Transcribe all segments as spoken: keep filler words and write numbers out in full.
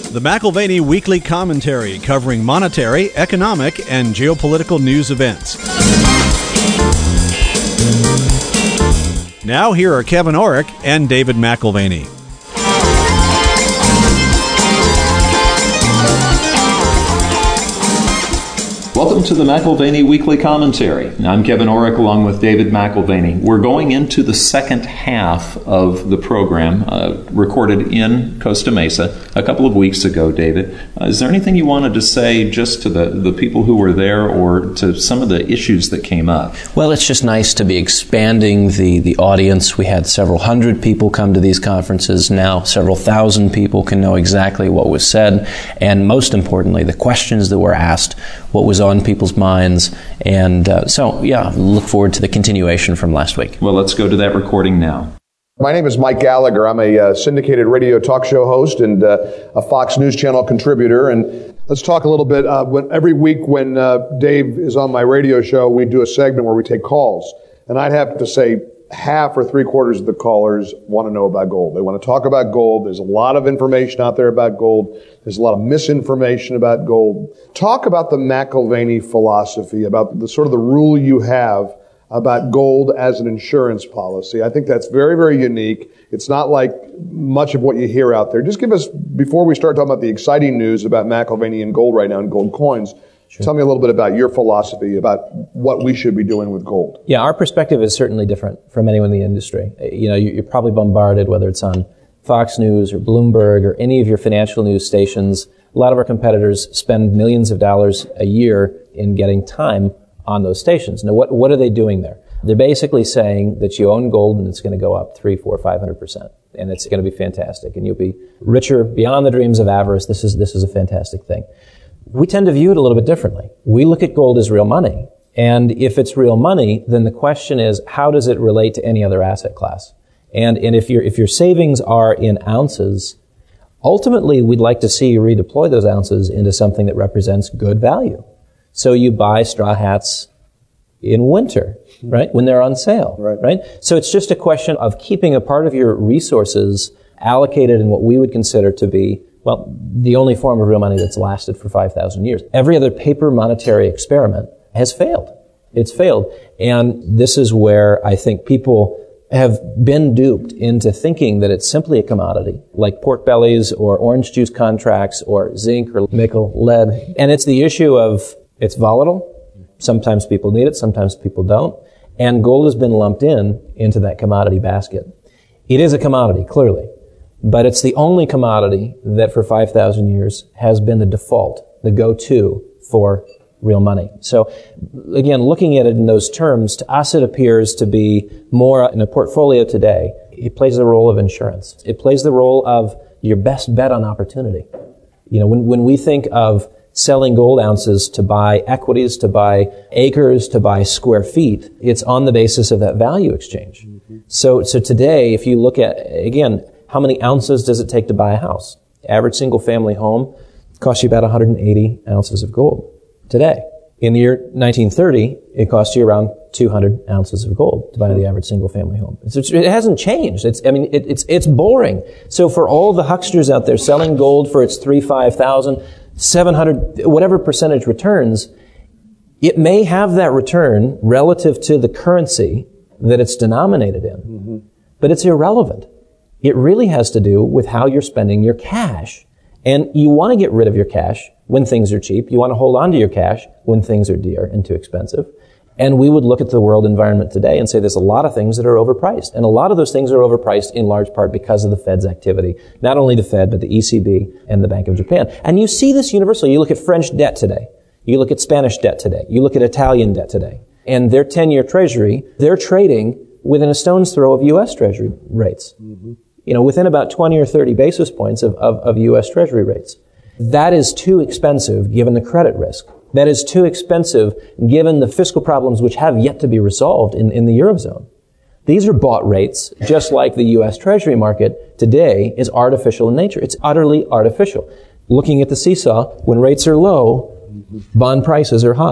The McAlvany Weekly Commentary, covering monetary, economic, and geopolitical news events. Now here are Kevin Orrick and David McAlvany. Welcome to the McAlvany Weekly Commentary. I'm Kevin Orrick along with David McAlvany. We're going into the second half of the program, uh, recorded in Costa Mesa a couple of weeks ago, David. Uh, is there anything you wanted to say just to the, the people who were there or to some of the issues that came up? Well, it's just nice to be expanding the, the audience. We had several hundred people come to these conferences. Now several thousand people can know exactly what was said. And most importantly, the questions that were asked, what was on people's minds. And uh, so, yeah, look forward to the continuation from last week. Well, let's go to that recording now. My name is Mike Gallagher. I'm a uh, syndicated radio talk show host and uh, a Fox News Channel contributor. And let's talk a little bit. Uh, when, every week when uh, Dave is on my radio show, we do a segment where we take calls. And I'd have to say half or three quarters of the callers want to know about gold. They want to talk about gold. There's a lot of information out there about gold. There's a lot of misinformation about gold. Talk about the McAlvany philosophy, about the sort of the rule you have about gold as an insurance policy. I think that's very, very unique. It's not like much of what you hear out there. Just give us, before we start talking about the exciting news about McAlvany and gold right now and gold coins, sure. Tell me a little bit about your philosophy about what we should be doing with gold. Yeah, our perspective is certainly different from anyone in the industry. You know, you're probably bombarded, whether it's on Fox News or Bloomberg or any of your financial news stations. A lot of our competitors spend millions of dollars a year in getting time on those stations. Now, what what are they doing there? They're basically saying that you own gold and it's going to go up three, four, five hundred percent, and it's going to be fantastic, and you'll be richer beyond the dreams of avarice. This is this is a fantastic thing. We tend to view it a little bit differently. We look at gold as real money, and if it's real money, then the question is, how does it relate to any other asset class? And and if your if your savings are in ounces, ultimately we'd like to see you redeploy those ounces into something that represents good value. So you buy straw hats in winter, right? When they're on sale, right. right? So it's just a question of keeping a part of your resources allocated in what we would consider to be, well, the only form of real money that's lasted for five thousand years. Every other paper monetary experiment has failed. It's failed. And this is where I think people have been duped into thinking that it's simply a commodity, like pork bellies or orange juice contracts or zinc or nickel, lead. And it's the issue of it's volatile. Sometimes people need it, sometimes people don't. And gold has been lumped in into that commodity basket. It is a commodity, clearly. But it's the only commodity that for five thousand years has been the default, the go-to for real money. So again, looking at it in those terms, to us it appears to be more in a portfolio today. It plays the role of insurance. It plays the role of your best bet on opportunity. You know, when, when we think of selling gold ounces to buy equities, to buy acres, to buy square feet, it's on the basis of that value exchange. Mm-hmm. So, so today, if you look at, again, how many ounces does it take to buy a house? Average single family home costs you about one hundred eighty ounces of gold today. In the year nineteen thirty, it cost you around two hundred ounces of gold to buy the average single family home. It's, it hasn't changed. It's, I mean, it, it's, it's boring. So for all the hucksters out there selling gold for its three, five thousand, seven hundred, whatever percentage returns, it may have that return relative to the currency that it's denominated in, mm-hmm. but it's irrelevant. It really has to do with how you're spending your cash. And you want to get rid of your cash when things are cheap. You want to hold on to your cash when things are dear and too expensive. And we would look at the world environment today and say there's a lot of things that are overpriced. And a lot of those things are overpriced in large part because of the Fed's activity. Not only the Fed, but the E C B and the Bank of Japan. And you see this universally. You look at French debt today. You look at Spanish debt today. You look at Italian debt today. And their ten-year treasury, they're trading within a stone's throw of U S Treasury rates. Mm-hmm. You know, within about twenty or thirty basis points of, of, of U S Treasury rates. That is too expensive given the credit risk. That is too expensive given the fiscal problems which have yet to be resolved in, in the Eurozone. These are bought rates, just like the U S Treasury market today is artificial in nature. It's utterly artificial. Looking at the seesaw, when rates are low, bond prices are high.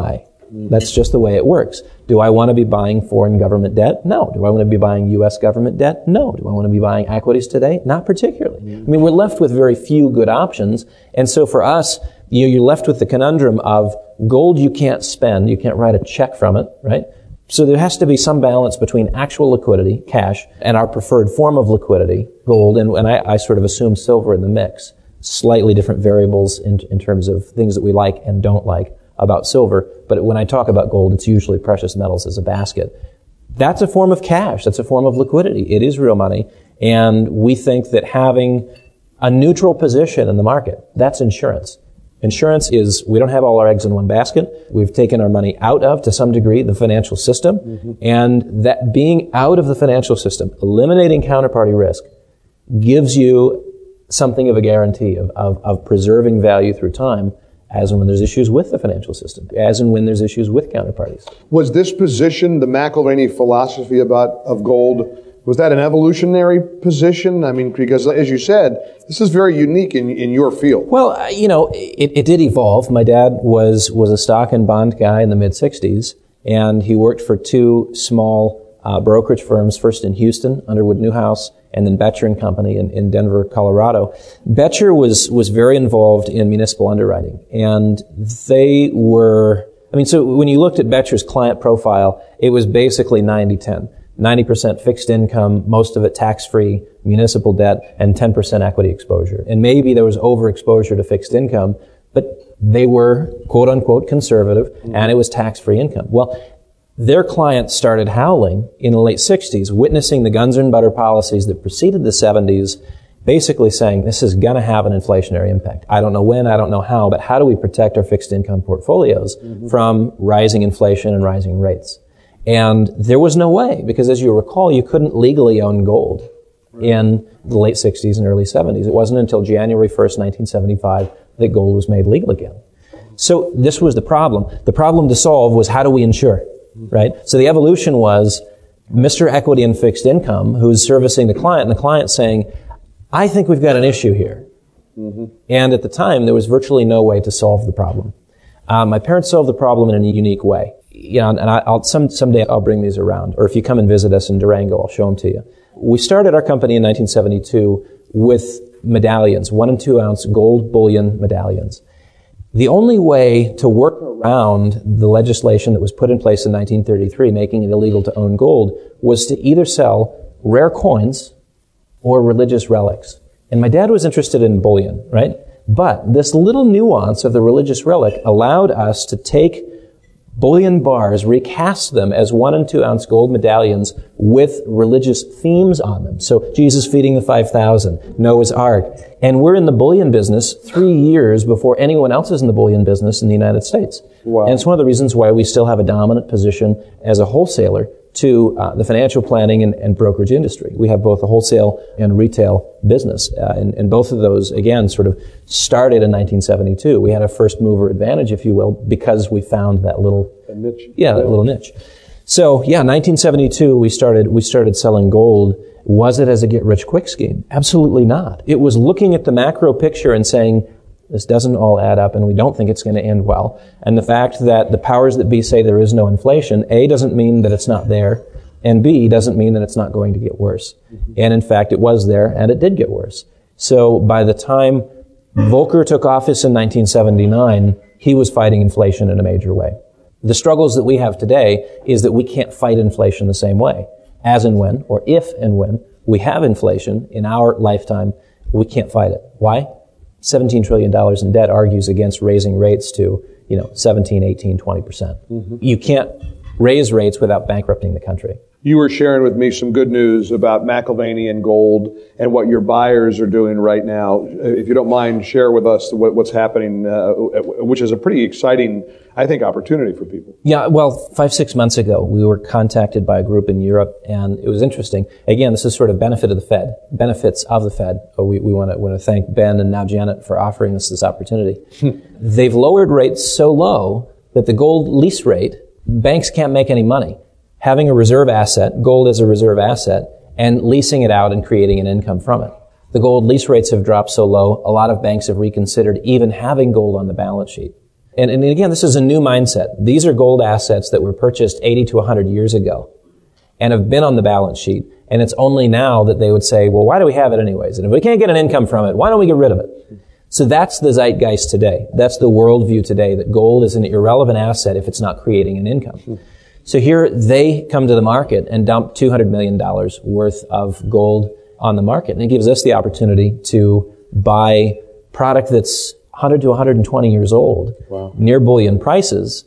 That's just the way it works. Do I want to be buying foreign government debt? No. Do I want to be buying U S government debt? No. Do I want to be buying equities today? Not particularly. I mean, we're left with very few good options. And so for us, you know, you're left with the conundrum of gold you can't spend. You can't write a check from it, right? So there has to be some balance between actual liquidity, cash, and our preferred form of liquidity, gold, and, and I, I sort of assume silver in the mix. Slightly different variables in, in terms of things that we like and don't like about silver, but when I talk about gold, it's usually precious metals as a basket. That's a form of cash. That's a form of liquidity. It is real money, and we think that having a neutral position in the market, that's insurance. Insurance is, we don't have all our eggs in one basket. We've taken our money out of, to some degree, the financial system, mm-hmm. and that being out of the financial system, eliminating counterparty risk, gives you something of a guarantee of, of, of preserving value through time, as and when there's issues with the financial system, as and when there's issues with counterparties. Was this position, the McAlvany philosophy about of gold, was that an evolutionary position? I mean, because as you said, this is very unique in, in your field. Well, uh, you know, it, it did evolve. My dad was, was a stock and bond guy in the mid sixties, and he worked for two small uh, brokerage firms, first in Houston, Underwood Newhouse, and then Betcher and Company in, in Denver, Colorado. Betcher was, was very involved in municipal underwriting, and they were, I mean, so when you looked at Betcher's client profile, it was basically ninety ten. ninety percent fixed income, most of it tax-free, municipal debt, and ten percent equity exposure. And maybe there was overexposure to fixed income, but they were quote-unquote conservative, and it was tax-free income. Well, their clients started howling in the late sixties, witnessing the guns and butter policies that preceded the seventies, basically saying this is going to have an inflationary impact. I don't know when, I don't know how, but how do we protect our fixed income portfolios mm-hmm. from rising inflation and rising rates? And there was no way, because as you recall, you couldn't legally own gold right. in the late sixties and early seventies. It wasn't until January first, nineteen seventy-five that gold was made legal again. So this was the problem. The problem to solve was how do we insure? Right? So the evolution was Mister Equity and Fixed Income, who's servicing the client, and the client saying, I think we've got an issue here. Mm-hmm. And at the time, there was virtually no way to solve the problem. Um, my parents solved the problem in a unique way. You know, and I, I'll, some, someday I'll bring these around. Or if you come and visit us in Durango, I'll show them to you. We started our company in nineteen seventy-two with medallions, one and two ounce gold bullion medallions. The only way to work around the legislation that was put in place in nineteen thirty-three, making it illegal to own gold, was to either sell rare coins or religious relics. And my dad was interested in bullion, right? But this little nuance of the religious relic allowed us to take bullion bars, recast them as one and two ounce gold medallions with religious themes on them. So Jesus feeding the five thousand, Noah's Ark. And we're in the bullion business three years before anyone else is in the bullion business in the United States. Wow. And it's one of the reasons why we still have a dominant position as a wholesaler to uh, the financial planning and, and brokerage industry. We have both a wholesale and retail business. Uh, and, and both of those, again, sort of started in nineteen seventy-two. We had a first mover advantage, if you will, because we found that little niche. Yeah, that little niche. So, yeah, nineteen seventy-two, we started, we started selling gold. Was it as a get-rich-quick scheme? Absolutely not. It was looking at the macro picture and saying, this doesn't all add up, and we don't think it's going to end well. And the fact that the powers that be say there is no inflation, A, doesn't mean that it's not there, and B, doesn't mean that it's not going to get worse. Mm-hmm. And in fact, it was there, and it did get worse. So by the time Volcker took office in nineteen seventy-nine, he was fighting inflation in a major way. The struggles that we have today is that we can't fight inflation the same way. As and when, or if and when, we have inflation in our lifetime, we can't fight it. Why? seventeen trillion dollars in debt argues against raising rates to, you know, seventeen, eighteen, twenty percent. Mm-hmm. You can't raise rates without bankrupting the country. You were sharing with me some good news about McAlvany and gold and what your buyers are doing right now. If you don't mind, share with us what, what's happening, uh, which is a pretty exciting, I think, opportunity for people. Yeah, well, five, six months ago, we were contacted by a group in Europe, and it was interesting. Again, this is sort of benefit of the Fed, benefits of the Fed. We, we want to want to thank Ben and now Janet for offering us this opportunity. They've lowered rates so low that the gold lease rate, banks can't make any money. Having a reserve asset, gold as a reserve asset, and leasing it out and creating an income from it. The gold lease rates have dropped so low, a lot of banks have reconsidered even having gold on the balance sheet. And, and again, this is a new mindset. These are gold assets that were purchased eighty to one hundred years ago and have been on the balance sheet. And it's only now that they would say, well, why do we have it anyways? And if we can't get an income from it, why don't we get rid of it? So that's the zeitgeist today. That's the worldview today, that gold is an irrelevant asset if it's not creating an income. So here they come to the market and dump two hundred million dollars worth of gold on the market. And it gives us the opportunity to buy product that's one hundred to one hundred twenty years old, wow, near bullion prices.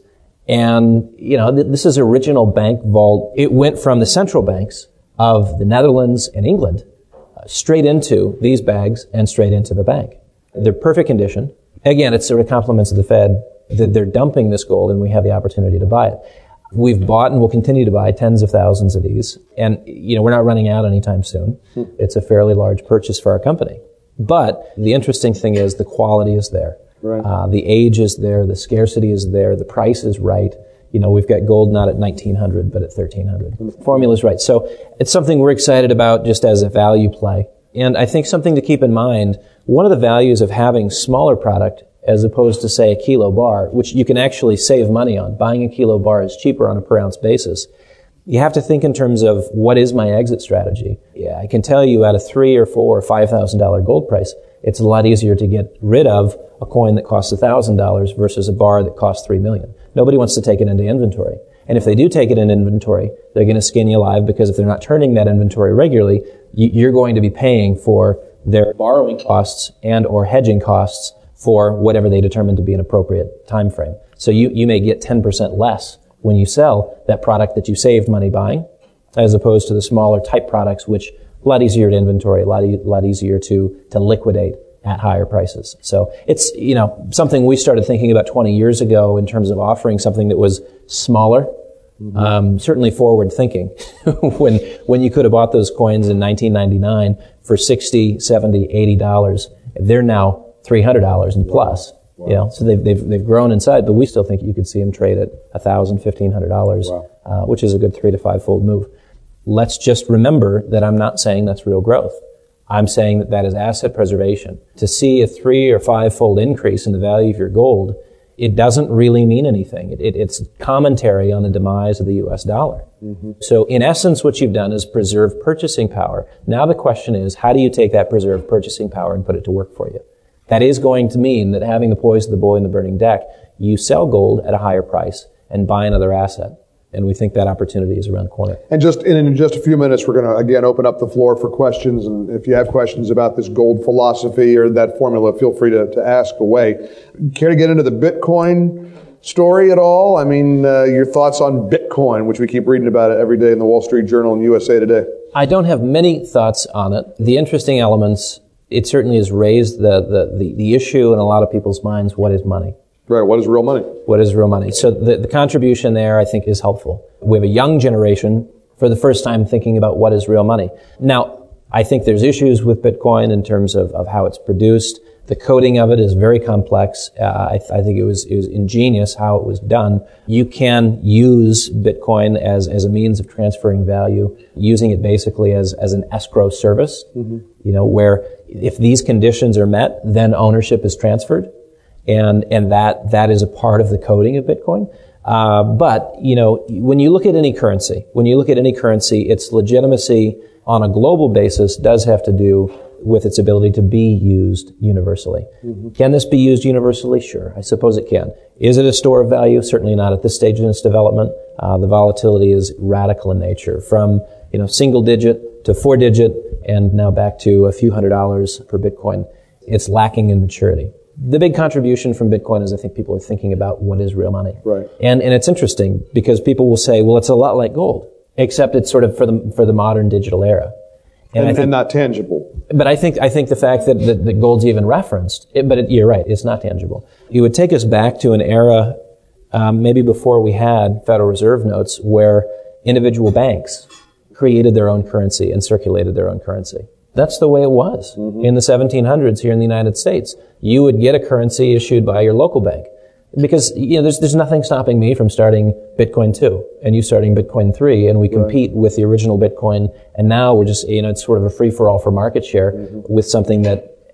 And, you know, th- this is original bank vault. It went from the central banks of the Netherlands and England uh, straight into these bags and straight into the bank. They're perfect condition. Again, it sort of compliments the Fed that they're dumping this gold and we have the opportunity to buy it. We've bought and will continue to buy tens of thousands of these. And, you know, we're not running out anytime soon. Hmm. It's a fairly large purchase for our company. But the interesting thing is the quality is there. Right. Uh, the age is there. The scarcity is there. The price is right. You know, we've got gold not at nineteen hundred, but at thirteen hundred. The formula is right. So it's something we're excited about just as a value play. And I think something to keep in mind, one of the values of having smaller product as opposed to, say, a kilo bar, which you can actually save money on. Buying a kilo bar is cheaper on a per ounce basis. You have to think in terms of what is my exit strategy. Yeah, I can tell you at a three or four or five thousand dollar gold price, it's a lot easier to get rid of a coin that costs a thousand dollars versus a bar that costs three million. Nobody wants to take it into inventory. And if they do take it in inventory, they're going to skin you alive because if they're not turning that inventory regularly, you're going to be paying for their borrowing costs and or hedging costs for whatever they determine to be an appropriate time frame. So you, you may get ten percent less when you sell that product that you saved money buying, as opposed to the smaller type products, which a lot easier to inventory, a lot, e- lot easier to, to liquidate at higher prices. So it's, you know, something we started thinking about twenty years ago in terms of offering something that was smaller, mm-hmm. um, certainly forward thinking. when, when you could have bought those coins in nineteen ninety-nine for sixty, seventy, eighty dollars, they're now three hundred dollars and plus. Wow. You know, so they've, they've, they've grown inside, but we still think you could see them trade at one thousand dollars, fifteen hundred dollars, wow. uh, which is a good three to five fold move. Let's just remember that I'm not saying that's real growth. I'm saying that that is asset preservation. To see a three or five fold increase in the value of your gold, it doesn't really mean anything. It, it, it's commentary on the demise of the U S dollar. Mm-hmm. So in essence, what you've done is preserve purchasing power. Now the question is, how do you take that preserved purchasing power and put it to work for you? That is going to mean that having the poise of the boy in the burning deck, you sell gold at a higher price and buy another asset. And we think that opportunity is around the corner. And just in, in just a few minutes, we're going to, again, open up the floor for questions. And if you have questions about this gold philosophy or that formula, feel free to, to ask away. Care to get into the Bitcoin story at all? I mean, uh, your thoughts on Bitcoin, which we keep reading about it every day in the Wall Street Journal and U S A Today. I don't have many thoughts on it. The interesting elements, it certainly has raised the, the, the, the issue in a lot of people's minds, what is money? Right. What is real money? What is real money? So the, the contribution there, I think, is helpful. We have a young generation for the first time thinking about what is real money. Now, I think there's issues with Bitcoin in terms of, of how it's produced. The coding of it is very complex. Uh, I, th- I think it was, it was ingenious how it was done. You can use Bitcoin as, as a means of transferring value, using it basically as, as an escrow service, mm-hmm. you know, where if these conditions are met, then ownership is transferred. And, and that, that is a part of the coding of Bitcoin. Uh, but, you know, when you look at any currency, when you look at any currency, its legitimacy on a global basis does have to do with its ability to be used universally. Mm-hmm. Can this be used universally? Sure. I suppose it can. Is it a store of value? Certainly not at this stage in its development. Uh, the volatility is radical in nature, from, you know, single digit to four digit and now back to a few hundred dollars per Bitcoin. It's lacking in maturity. The big contribution from Bitcoin is I think people are thinking about what is real money. Right. And, and it's interesting because people will say, well, it's a lot like gold, except it's sort of for the, for the modern digital era. And, and, I think, and not tangible. But I think, I think the fact that, that, that gold's even referenced, it, but it, you're right, it's not tangible. It would take us back to an era, um, maybe before we had Federal Reserve notes, where individual banks created their own currency and circulated their own currency. That's the way it was mm-hmm. in the seventeen hundreds here in the United States. You would get a currency issued by your local bank. Because, you know, there's, there's nothing stopping me from starting Bitcoin two and you starting Bitcoin three, and we compete right. with the original Bitcoin. And now we're just, you know, it's sort of a free-for-all for market share mm-hmm. with something that,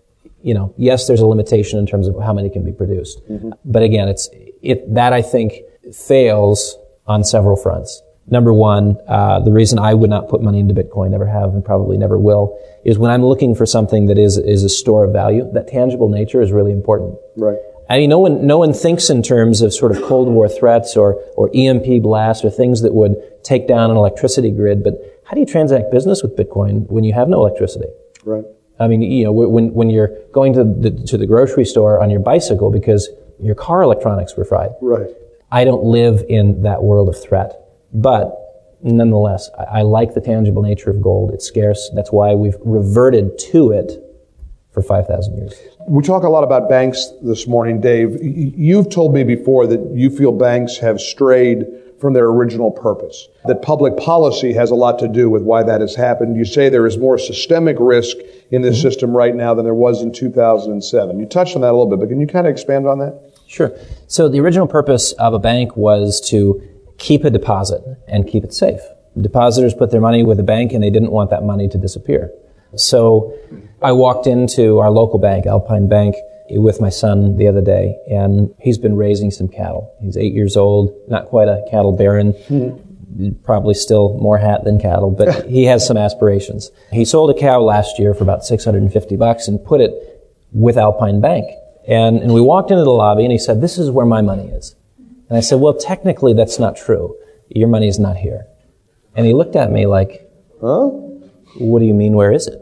you know, yes, there's a limitation in terms of how many can be produced. Mm-hmm. But again, it's it that I think fails on several fronts. Number one, uh, the reason I would not put money into Bitcoin, never have and probably never will, is when I'm looking for something that is is a store of value, that tangible nature is really important. Right. I mean, no one no one thinks in terms of sort of Cold War threats or or E M P blasts or things that would take down an electricity grid. But how do you transact business with Bitcoin when you have no electricity? Right. I mean, you know, when when you're going to the to the grocery store on your bicycle because your car electronics were fried. Right. I don't live in that world of threat. But nonetheless, I, I like the tangible nature of gold. It's scarce. That's why we've reverted to it for five thousand years. We talk a lot about banks this morning, Dave. You've told me before that you feel banks have strayed from their original purpose, that public policy has a lot to do with why that has happened. You say there is more systemic risk in this mm-hmm. system right now than there was in two thousand seven. You touched on that a little bit, but can you kind of expand on that? Sure. So the original purpose of a bank was to keep a deposit and keep it safe. Depositors put their money with a bank and they didn't want that money to disappear. So I walked into our local bank, Alpine Bank, with my son the other day, and he's been raising some cattle. He's eight years old, not quite a cattle baron, mm-hmm. probably still more hat than cattle, but he has some aspirations. He sold a cow last year for about six hundred fifty bucks and put it with Alpine Bank. And, and we walked into the lobby and he said, "This is where my money is." And I said, "Well, technically that's not true. Your money is not here." And he looked at me like, "Huh? What do you mean, where is it?"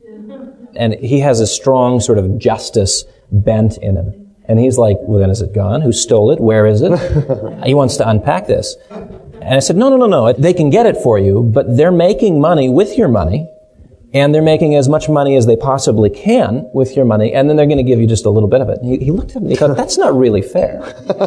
And he has a strong sort of justice bent in him. And he's like, "Well, then is it gone? Who stole it? Where is it?" He wants to unpack this. And I said, no, no, no, no. They can get it for you, but they're making money with your money. And they're making as much money as they possibly can with your money, and then they're going to give you just a little bit of it. And he, he looked at me and he thought, that's not really fair.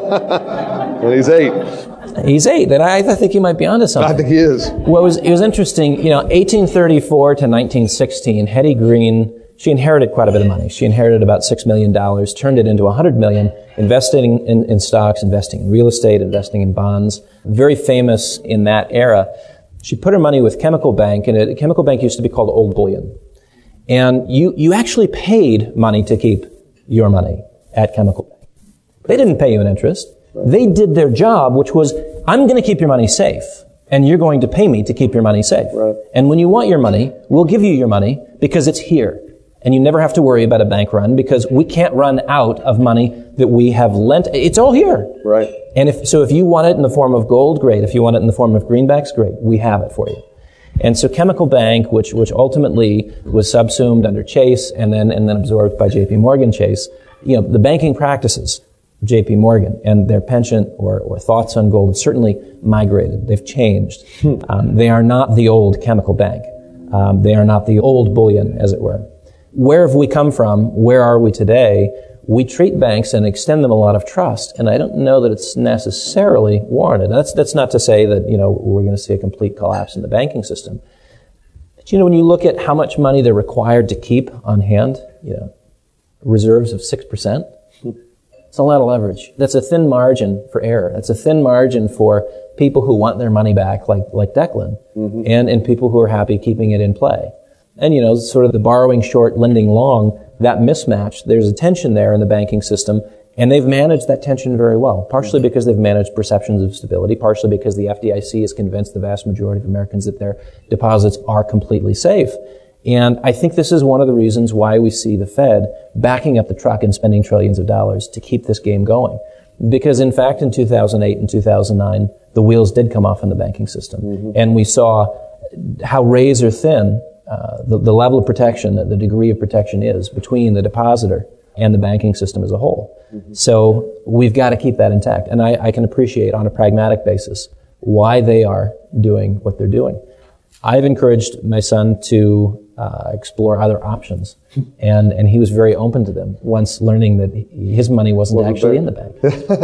And he's eight. He's eight, and I, I think he might be onto something. I think he is. Well, it was, it was interesting, you know, eighteen thirty-four to nineteen sixteen, Hetty Green, she inherited quite a bit of money. She inherited about six million dollars, turned it into one hundred million dollars, investing in, in stocks, investing in real estate, investing in bonds. Very famous in that era. She put her money with Chemical Bank, and a Chemical Bank used to be called Old Bullion. And you, you actually paid money to keep your money at Chemical Bank. They didn't pay you an interest. Right. They did their job, which was, I'm going to keep your money safe, and you're going to pay me to keep your money safe. Right. And when you want your money, we'll give you your money because it's here. And you never have to worry about a bank run because we can't run out of money that we have lent. It's all here. Right. And if, so if you want it in the form of gold, great. If you want it in the form of greenbacks, great. We have it for you. And so Chemical Bank, which, which ultimately was subsumed under Chase and then, and then absorbed by J P Morgan Chase, you know, the banking practices of J P Morgan and their penchant or, or thoughts on gold have certainly migrated. They've changed. Hmm. Um, they are not the old Chemical Bank. Um, they are not the old bullion, as it were. Where have we come from? Where are we today? We treat banks and extend them a lot of trust, and I don't know that it's necessarily warranted. That's that's not to say that, you know, we're going to see a complete collapse in the banking system. But, you know, when you look at how much money they're required to keep on hand, you know, reserves of six percent, it's a lot of leverage. That's a thin margin for error. That's a thin margin for people who want their money back, like like Declan, mm-hmm. and, and people who are happy keeping it in play. And, you know, sort of the borrowing short, lending long, that mismatch, there's a tension there in the banking system, and they've managed that tension very well, partially because they've managed perceptions of stability, partially because the F D I C has convinced the vast majority of Americans that their deposits are completely safe. And I think this is one of the reasons why we see the Fed backing up the truck and spending trillions of dollars to keep this game going. Because, in fact, in two thousand eight and two thousand nine, the wheels did come off in the banking system. Mm-hmm. And we saw how razor thin Uh, the, the level of protection, the degree of protection is between the depositor and the banking system as a whole. Mm-hmm. So we've got to keep that intact. And I, I can appreciate on a pragmatic basis why they are doing what they're doing. I've encouraged my son to uh, explore other options, and, and he was very open to them once learning that his money wasn't, wasn't actually there in the bank.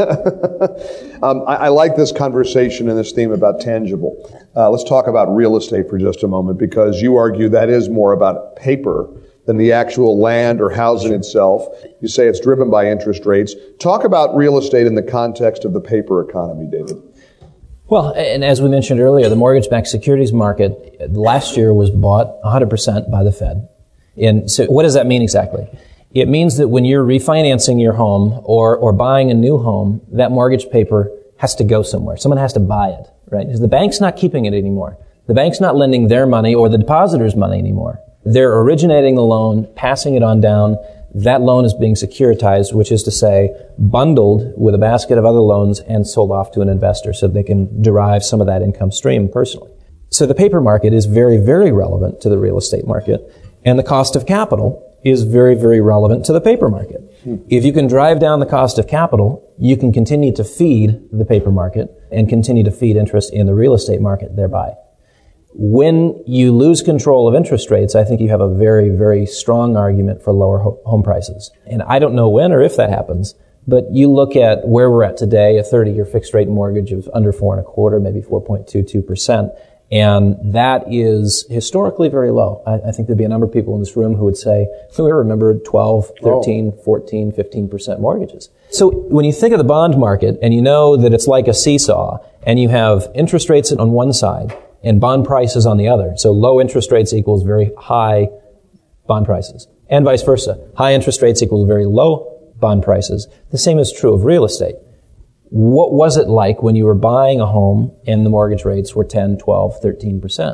um, I, I like this conversation and this theme about tangible. Uh, let's talk about real estate for just a moment, because you argue that is more about paper than the actual land or housing itself. You say it's driven by interest rates. Talk about real estate in the context of the paper economy, David. Well, and as we mentioned earlier, the mortgage-backed securities market last year was bought one hundred percent by the Fed. And so what does that mean exactly? It means that when you're refinancing your home or, or buying a new home, that mortgage paper has to go somewhere. Someone has to buy it, right? Because the bank's not keeping it anymore. The bank's not lending their money or the depositor's money anymore. They're originating the loan, passing it on down. That loan is being securitized, which is to say bundled with a basket of other loans and sold off to an investor so they can derive some of that income stream personally. So the paper market is very, very relevant to the real estate market, and the cost of capital is very, very relevant to the paper market. Hmm. If you can drive down the cost of capital, you can continue to feed the paper market and continue to feed interest in the real estate market thereby. When you lose control of interest rates, I think you have a very, very strong argument for lower ho- home prices. And I don't know when or if that happens, but you look at where we're at today, a thirty-year fixed rate mortgage of under four and a quarter, maybe four point two two percent. And that is historically very low. I, I think there'd be a number of people in this room who would say, we remember twelve, thirteen, fourteen, fifteen percent mortgages. So when you think of the bond market and you know that it's like a seesaw and you have interest rates on one side and bond prices on the other. So low interest rates equals very high bond prices and vice versa. High interest rates equals very low bond prices. The same is true of real estate. What was it like when you were buying a home and the mortgage rates were ten, twelve, thirteen percent?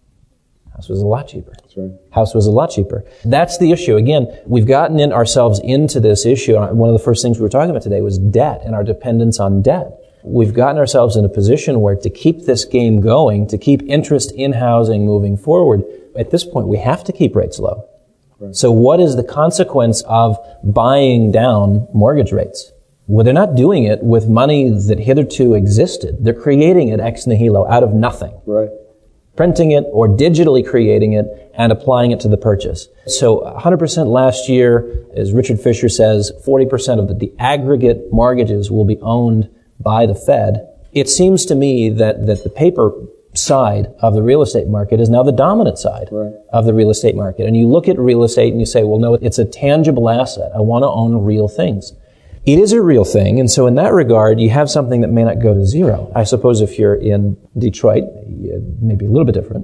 House was a lot cheaper. That's right. House was a lot cheaper. That's the issue. Again, we've gotten in ourselves into this issue. One of the first things we were talking about today was debt and our dependence on debt. We've gotten ourselves in a position where to keep this game going, to keep interest in housing moving forward, at this point we have to keep rates low. Right. So what is the consequence of buying down mortgage rates? Well, they're not doing it with money that hitherto existed. They're creating it ex nihilo, out of nothing. Right. Printing it or digitally creating it and applying it to the purchase. So one hundred percent last year, as Richard Fisher says, forty percent of the, the aggregate mortgages will be owned by the Fed. It seems to me that, that the paper side of the real estate market is now the dominant side right. of the real estate market. And you look at real estate and you say, well, no, it's a tangible asset. I want to own real things. It is a real thing, and so in that regard, you have something that may not go to zero. I suppose if you're in Detroit, maybe a little bit different.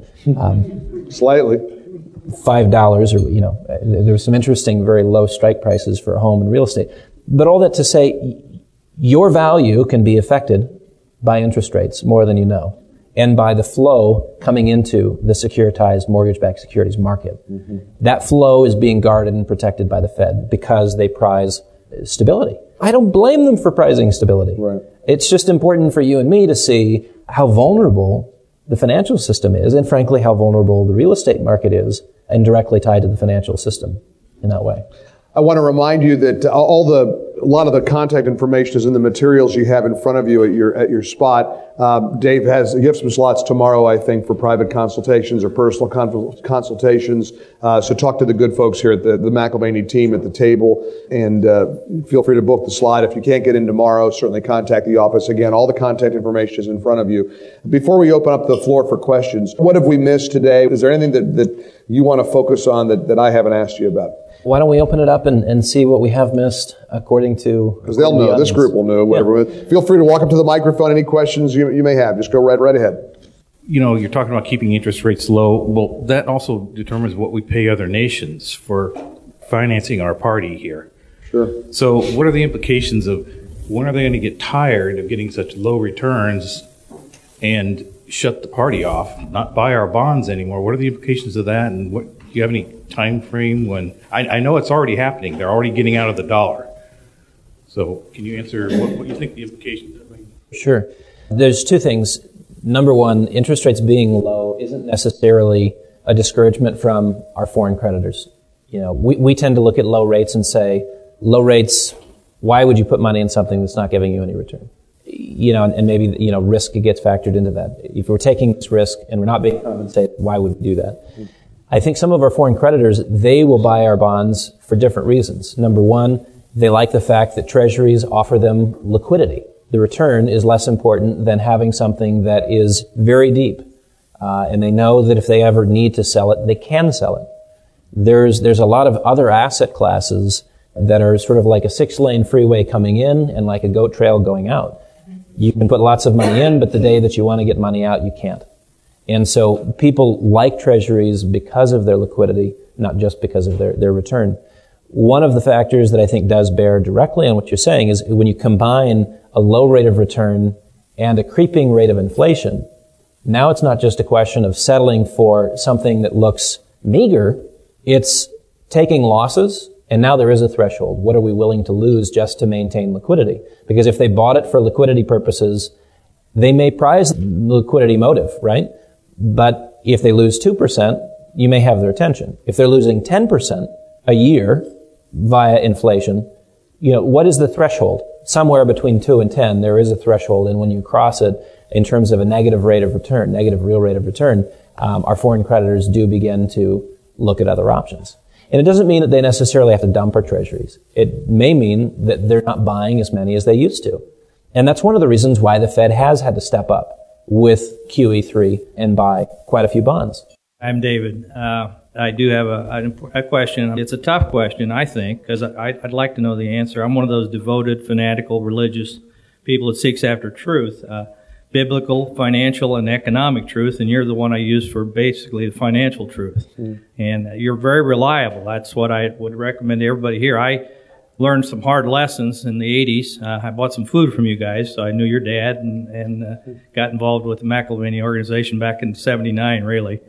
Um, Slightly. Five dollars, or you know, there's some interesting, very low strike prices for a home and real estate. But all that to say, your value can be affected by interest rates more than you know, and by the flow coming into the securitized mortgage-backed securities market. Mm-hmm. That flow is being guarded and protected by the Fed because they prize stability. I don't blame them for prizing stability. Right. It's just important for you and me to see how vulnerable the financial system is, and frankly, how vulnerable the real estate market is, and directly tied to the financial system in that way. I want to remind you that all the a lot of the contact information is in the materials you have in front of you at your at your spot. Um, Dave has you have some slots tomorrow, I think, for private consultations or personal con- consultations. Uh, so talk to the good folks here at the, the McAlvany team at the table, and uh, feel free to book the slot. If you can't get in tomorrow, certainly contact the office. Again, all the contact information is in front of you. Before we open up the floor for questions, what have we missed today? Is there anything that, that you want to focus on that, that I haven't asked you about? Why don't we open it up and, and see what we have missed according to... Because they'll know. This group will know. Whatever. Yeah. Feel free to walk up to the microphone. Any questions you, you may have. Just go right, right ahead. You know, you're talking about keeping interest rates low. Well, that also determines what we pay other nations for financing our party here. Sure. So what are the implications of when are they going to get tired of getting such low returns and shut the party off, not buy our bonds anymore? What are the implications of that, and what... Do you have any time frame when... I, I know it's already happening. They're already getting out of the dollar. So can you answer what, what you think the implications are? Sure. There's two things. Number one, interest rates being low isn't necessarily a discouragement from our foreign creditors. You know, we, we tend to look at low rates and say, low rates, why would you put money in something that's not giving you any return? You know, and, and maybe, you know, risk gets factored into that. If we're taking this risk and we're not being compensated, why would we do that? Mm-hmm. I think some of our foreign creditors, they will buy our bonds for different reasons. Number one, they like the fact that treasuries offer them liquidity. The return is less important than having something that is very deep. Uh, and they know that if they ever need to sell it, they can sell it. There's, there's a lot of other asset classes that are sort of like a six-lane freeway coming in and like a goat trail going out. You can put lots of money in, but the day that you want to get money out, you can't. And so people like treasuries because of their liquidity, not just because of their, their return. One of the factors that I think does bear directly on what you're saying is when you combine a low rate of return and a creeping rate of inflation, now it's not just a question of settling for something that looks meager, it's taking losses, and now there is a threshold. What are we willing to lose just to maintain liquidity? Because if they bought it for liquidity purposes, they may prize the liquidity motive, right? But if they lose two percent, you may have their attention. If they're losing ten percent a year via inflation, you know, what is the threshold? Somewhere between two and ten, there is a threshold, and when you cross it, in terms of a negative rate of return, negative real rate of return, um, our foreign creditors do begin to look at other options. And it doesn't mean that they necessarily have to dump our treasuries. It may mean that they're not buying as many as they used to. And that's one of the reasons why the Fed has had to step up with Q E three and buy quite a few bonds. I'm David. Uh, I do have a, a question. It's a tough question, I think, because I, I'd like to know the answer. I'm one of those devoted, fanatical, religious people that seeks after truth. Uh, biblical, financial, and economic truth, and you're the one I use for basically the financial truth. Mm. And you're very reliable. That's what I would recommend to everybody here. I learned some hard lessons in the eighties. Uh, I bought some food from you guys, so I knew your dad, and, and uh, got involved with the McIlvaney organization back in seventy-nine, really.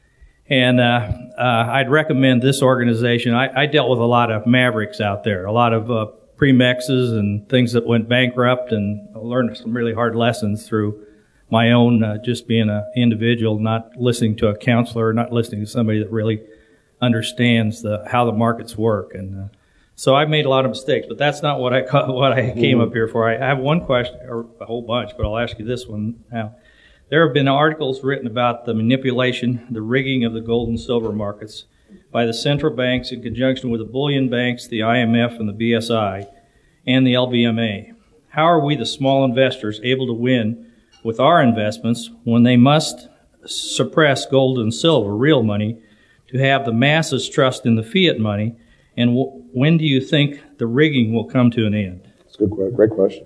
And uh, uh, I'd recommend this organization. I, I dealt with a lot of mavericks out there, a lot of uh, Premixes and things that went bankrupt, and I learned some really hard lessons through my own uh, just being an individual, not listening to a counselor, not listening to somebody that really understands the how the markets work. And uh, so I made a lot of mistakes, but that's not what I what I came up here for. I have one question, or a whole bunch, but I'll ask you this one now. There have been articles written about the manipulation, the rigging of the gold and silver markets by the central banks in conjunction with the bullion banks, the I M F and the B S I, and the L B M A. How are we, the small investors, able to win with our investments when they must suppress gold and silver, real money, to have the masses trust in the fiat money? And w- when do you think the rigging will come to an end? That's a good, great question.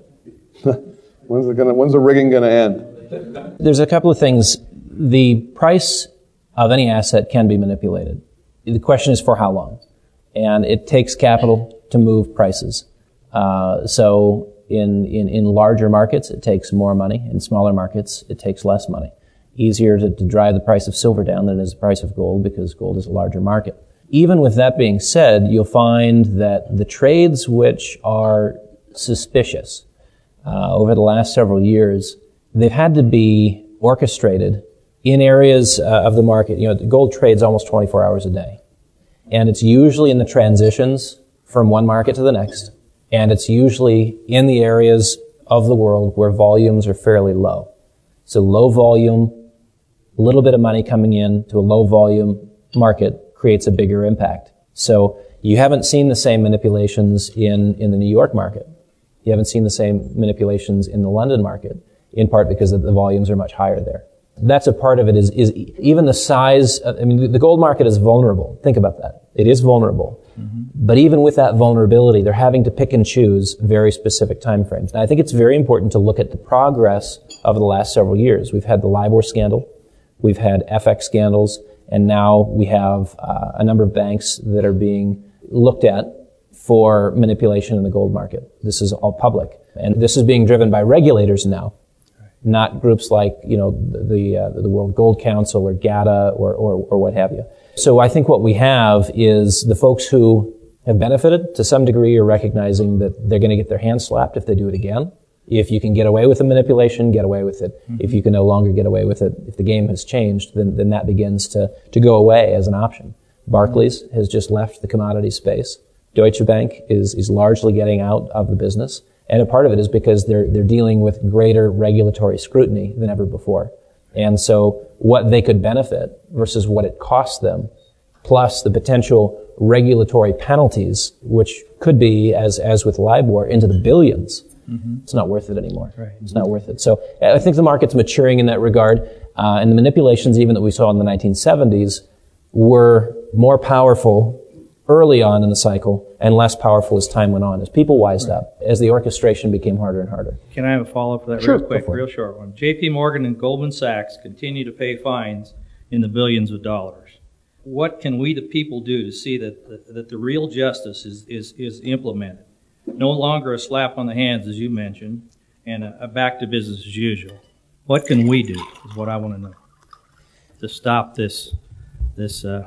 when's it gonna? When's the rigging going to end? There's a couple of things. The price of any asset can be manipulated. The question is for how long, and it takes capital to move prices. Uh, so in, in in larger markets, it takes more money. In smaller markets, it takes less money. Easier to, to drive the price of silver down than it is the price of gold, because gold is a larger market. Even with that being said, you'll find that the trades which are suspicious uh, over the last several years, they've had to be orchestrated in areas uh, of the market. You know, gold trades almost twenty-four hours a day. And it's usually in the transitions from one market to the next. And it's usually in the areas of the world where volumes are fairly low. So low volume, a little bit of money coming in to a low volume market creates a bigger impact. So you haven't seen the same manipulations in, in the New York market. You haven't seen the same manipulations in the London market, in part because the volumes are much higher there. That's a part of it, is, is even the size of, I mean, the gold market is vulnerable. Think about that. It is vulnerable. Mm-hmm. But even with that vulnerability, they're having to pick and choose very specific time frames. And I think it's very important to look at the progress of the last several years. We've had the LIBOR scandal. We've had F X scandals. And now we have uh, a number of banks that are being looked at for manipulation in the gold market. This is all public. And this is being driven by regulators now, not groups like, you know, the uh, the World Gold Council or GATA or, or or what have you. So I think what we have is the folks who have benefited to some degree are recognizing that they're going to get their hands slapped if they do it again. If you can get away with the manipulation, get away with it. Mm-hmm. If you can no longer get away with it, if the game has changed, then then that begins to to go away as an option. Barclays has just left the commodity space. Deutsche Bank is is largely getting out of the business. And a part of it is because they're they're dealing with greater regulatory scrutiny than ever before. And so what they could benefit versus what it costs them, plus the potential regulatory penalties, which could be, as as with LIBOR, into the billions, mm-hmm. It's not worth it anymore. Right. It's not worth it. So I think the market's maturing in that regard. Uh, and the manipulations even that we saw in the nineteen seventies were more powerful early on in the cycle and less powerful as time went on, as people wised right. up, as the orchestration became harder and harder. Can I have a follow-up for that sure, real quick, real short one? J P Morgan and Goldman Sachs continue to pay fines in the billions of dollars. what can we, the people, do to see that the, that the real justice is, is, is implemented? No longer a slap on the hands, as you mentioned, and a, a back to business as usual. What can we do is what I want to know to stop this this uh,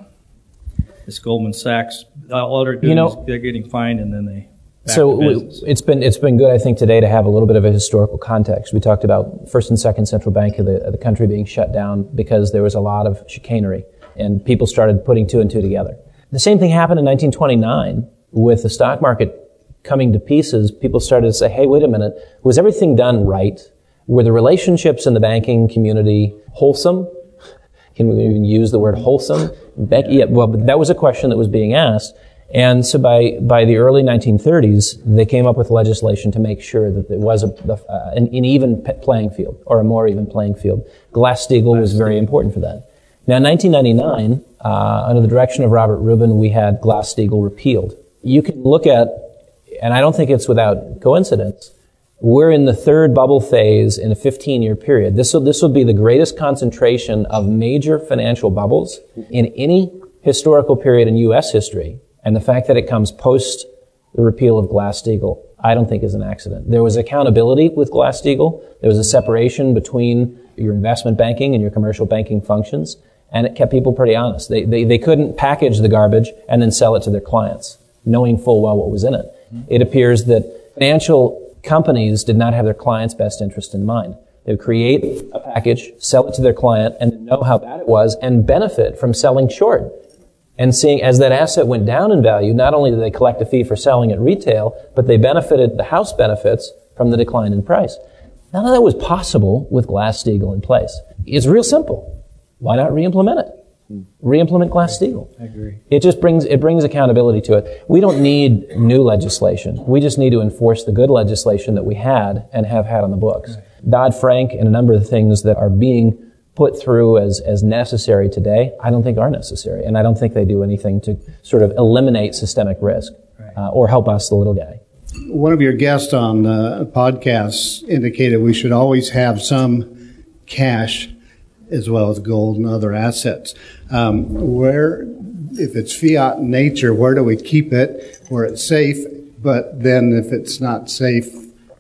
this Goldman Sachs. All they're doing you know, is they're getting fined and then they back so to business. it's been it's been good, I think, today to have a little bit of a historical context. We talked about first and second central bank of the, of the country being shut down because there was a lot of chicanery and people started putting two and two together. The same thing happened in nineteen twenty-nine with the stock market coming to pieces. People started to say, hey, wait a minute, was everything done right? Were the relationships in the banking community wholesome? Can we even use the word wholesome? Bank, yeah, well, that was a question that was being asked. And so by, by the early nineteen thirties, they came up with legislation to make sure that there was a, uh, an, an even playing field, or a more even playing field. Glass-Steagall was very important for that. Now, in nineteen ninety-nine, uh, under the direction of Robert Rubin, we had Glass-Steagall repealed. You can look at, and I don't think it's without coincidence, we're in the third bubble phase in a fifteen-year period. This will, this will be the greatest concentration of major financial bubbles in any historical period in U S history. And the fact that it comes post the repeal of Glass-Steagall, I don't think is an accident. There was accountability with Glass-Steagall. There was a separation between your investment banking and your commercial banking functions. And it kept people pretty honest. They, they, they couldn't package the garbage and then sell it to their clients, knowing full well what was in it. It appears that financial companies did not have their client's best interest in mind. They would create a package, sell it to their client, and know how bad it was, and benefit from selling short. And seeing as that asset went down in value, not only did they collect a fee for selling at retail, but they benefited, the house benefits from the decline in price. None of that was possible with Glass-Steagall in place. It's real simple. Why not re-implement it? Re-implement Glass-Steagall. I agree. It just brings, it brings accountability to it. We don't need new legislation. We just need to enforce the good legislation that we had and have had on the books. Right. Dodd-Frank and a number of the things that are being put through as, as necessary today, I don't think are necessary. And I don't think they do anything to sort of eliminate systemic risk, right. uh, or help us, the little guy. One of your guests on the podcast indicated we should always have some cash as well as gold and other assets. Um, where, if it's fiat in nature, where do we keep it where it's safe? But then if it's not safe,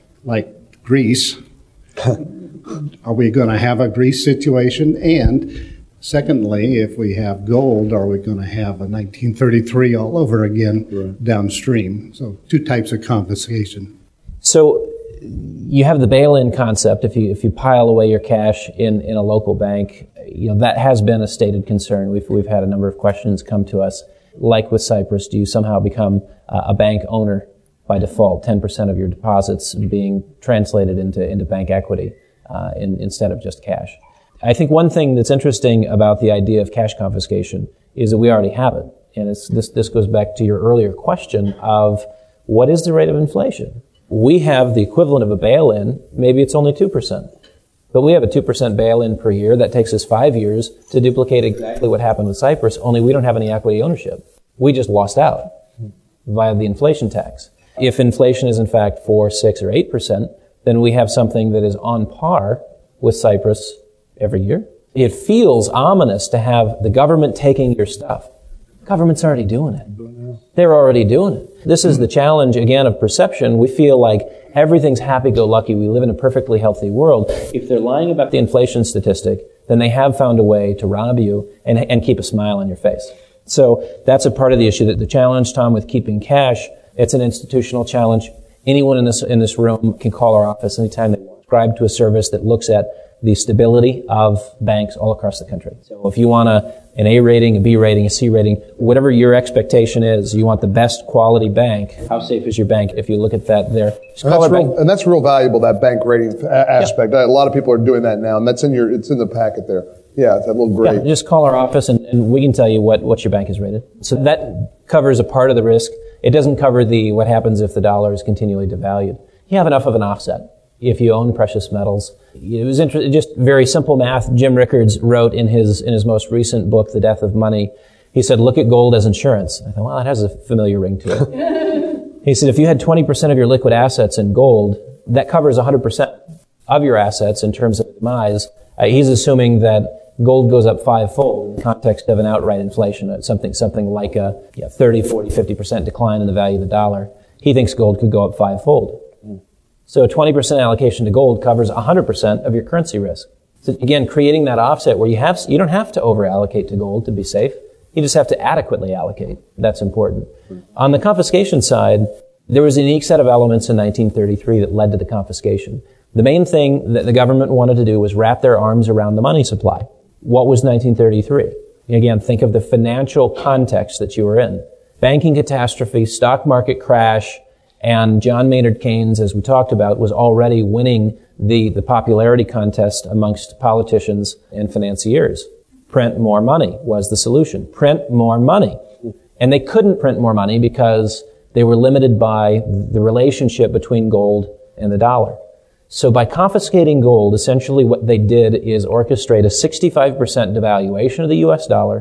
like Greece, are we going to have a Greece situation? And secondly, if we have gold, are we going to have a nineteen thirty-three all over again right. downstream? So two types of confiscation. So you have the bail-in concept. If you if you pile away your cash in, in a local bank, you know that has been a stated concern. We've we've had a number of questions come to us. Like with Cyprus, do you somehow become uh, a bank owner by default? ten percent of your deposits being translated into into bank equity. Uh, in, instead of just cash. I think one thing that's interesting about the idea of cash confiscation is that we already have it. And it's, this, this goes back to your earlier question of what is the rate of inflation? We have the equivalent of a bail-in. Maybe it's only two percent. But we have a two percent bail-in per year. That takes us five years to duplicate exactly what happened with Cyprus, only we don't have any equity ownership. We just lost out via the inflation tax. If inflation is in fact four, six, or eight percent, then we have something that is on par with Cyprus every year. It feels ominous to have the government taking your stuff. The government's already doing it. They're already doing it. This is the challenge, again, of perception. We feel like everything's happy-go-lucky. We live in a perfectly healthy world. If they're lying about the inflation statistic, then they have found a way to rob you and, and keep a smile on your face. So that's a part of the issue. That the challenge, Tom, with keeping cash, it's an institutional challenge. Anyone in this in this room can call our office anytime they want. Subscribe to a service that looks at the stability of banks all across the country. So if you want a, an A rating, a B rating, a C rating, whatever your expectation is, you want the best quality bank. How safe is your bank? If you look at that there, and that's, real, and that's real valuable, that bank rating aspect. Yeah. A lot of people are doing that now, and that's in your it's in the packet there. Yeah, it's a little great. Yeah, just call our office and, and we can tell you what, what your bank is rated. So that covers a part of the risk. It doesn't cover the what happens if the dollar is continually devalued. You have enough of an offset if you own precious metals. It was inter- just very simple math. Jim Rickards wrote in his in his most recent book, The Death of Money. He said, "Look at gold as insurance." I thought, well, that has a familiar ring to it. He said, if you had twenty percent of your liquid assets in gold, that covers one hundred percent of your assets in terms of demise. Uh, he's assuming that gold goes up fivefold in the context of an outright inflation, something something like a yeah, thirty, forty, fifty percent decline in the value of the dollar. He thinks gold could go up fivefold. So a twenty percent allocation to gold covers one hundred percent of your currency risk. So again, creating that offset where you have, you don't have to over-allocate to gold to be safe. You just have to adequately allocate. That's important. On the confiscation side, there was a unique set of elements in nineteen thirty-three that led to the confiscation. The main thing that the government wanted to do was wrap their arms around the money supply. What was nineteen thirty-three? Again, think of the financial context that you were in. Banking catastrophe, stock market crash, and John Maynard Keynes, as we talked about, was already winning the, the popularity contest amongst politicians and financiers. Print more money was the solution. Print more money. And they couldn't print more money because they were limited by the relationship between gold and the dollar. So by confiscating gold, essentially what they did is orchestrate a sixty-five percent devaluation of the U S dollar,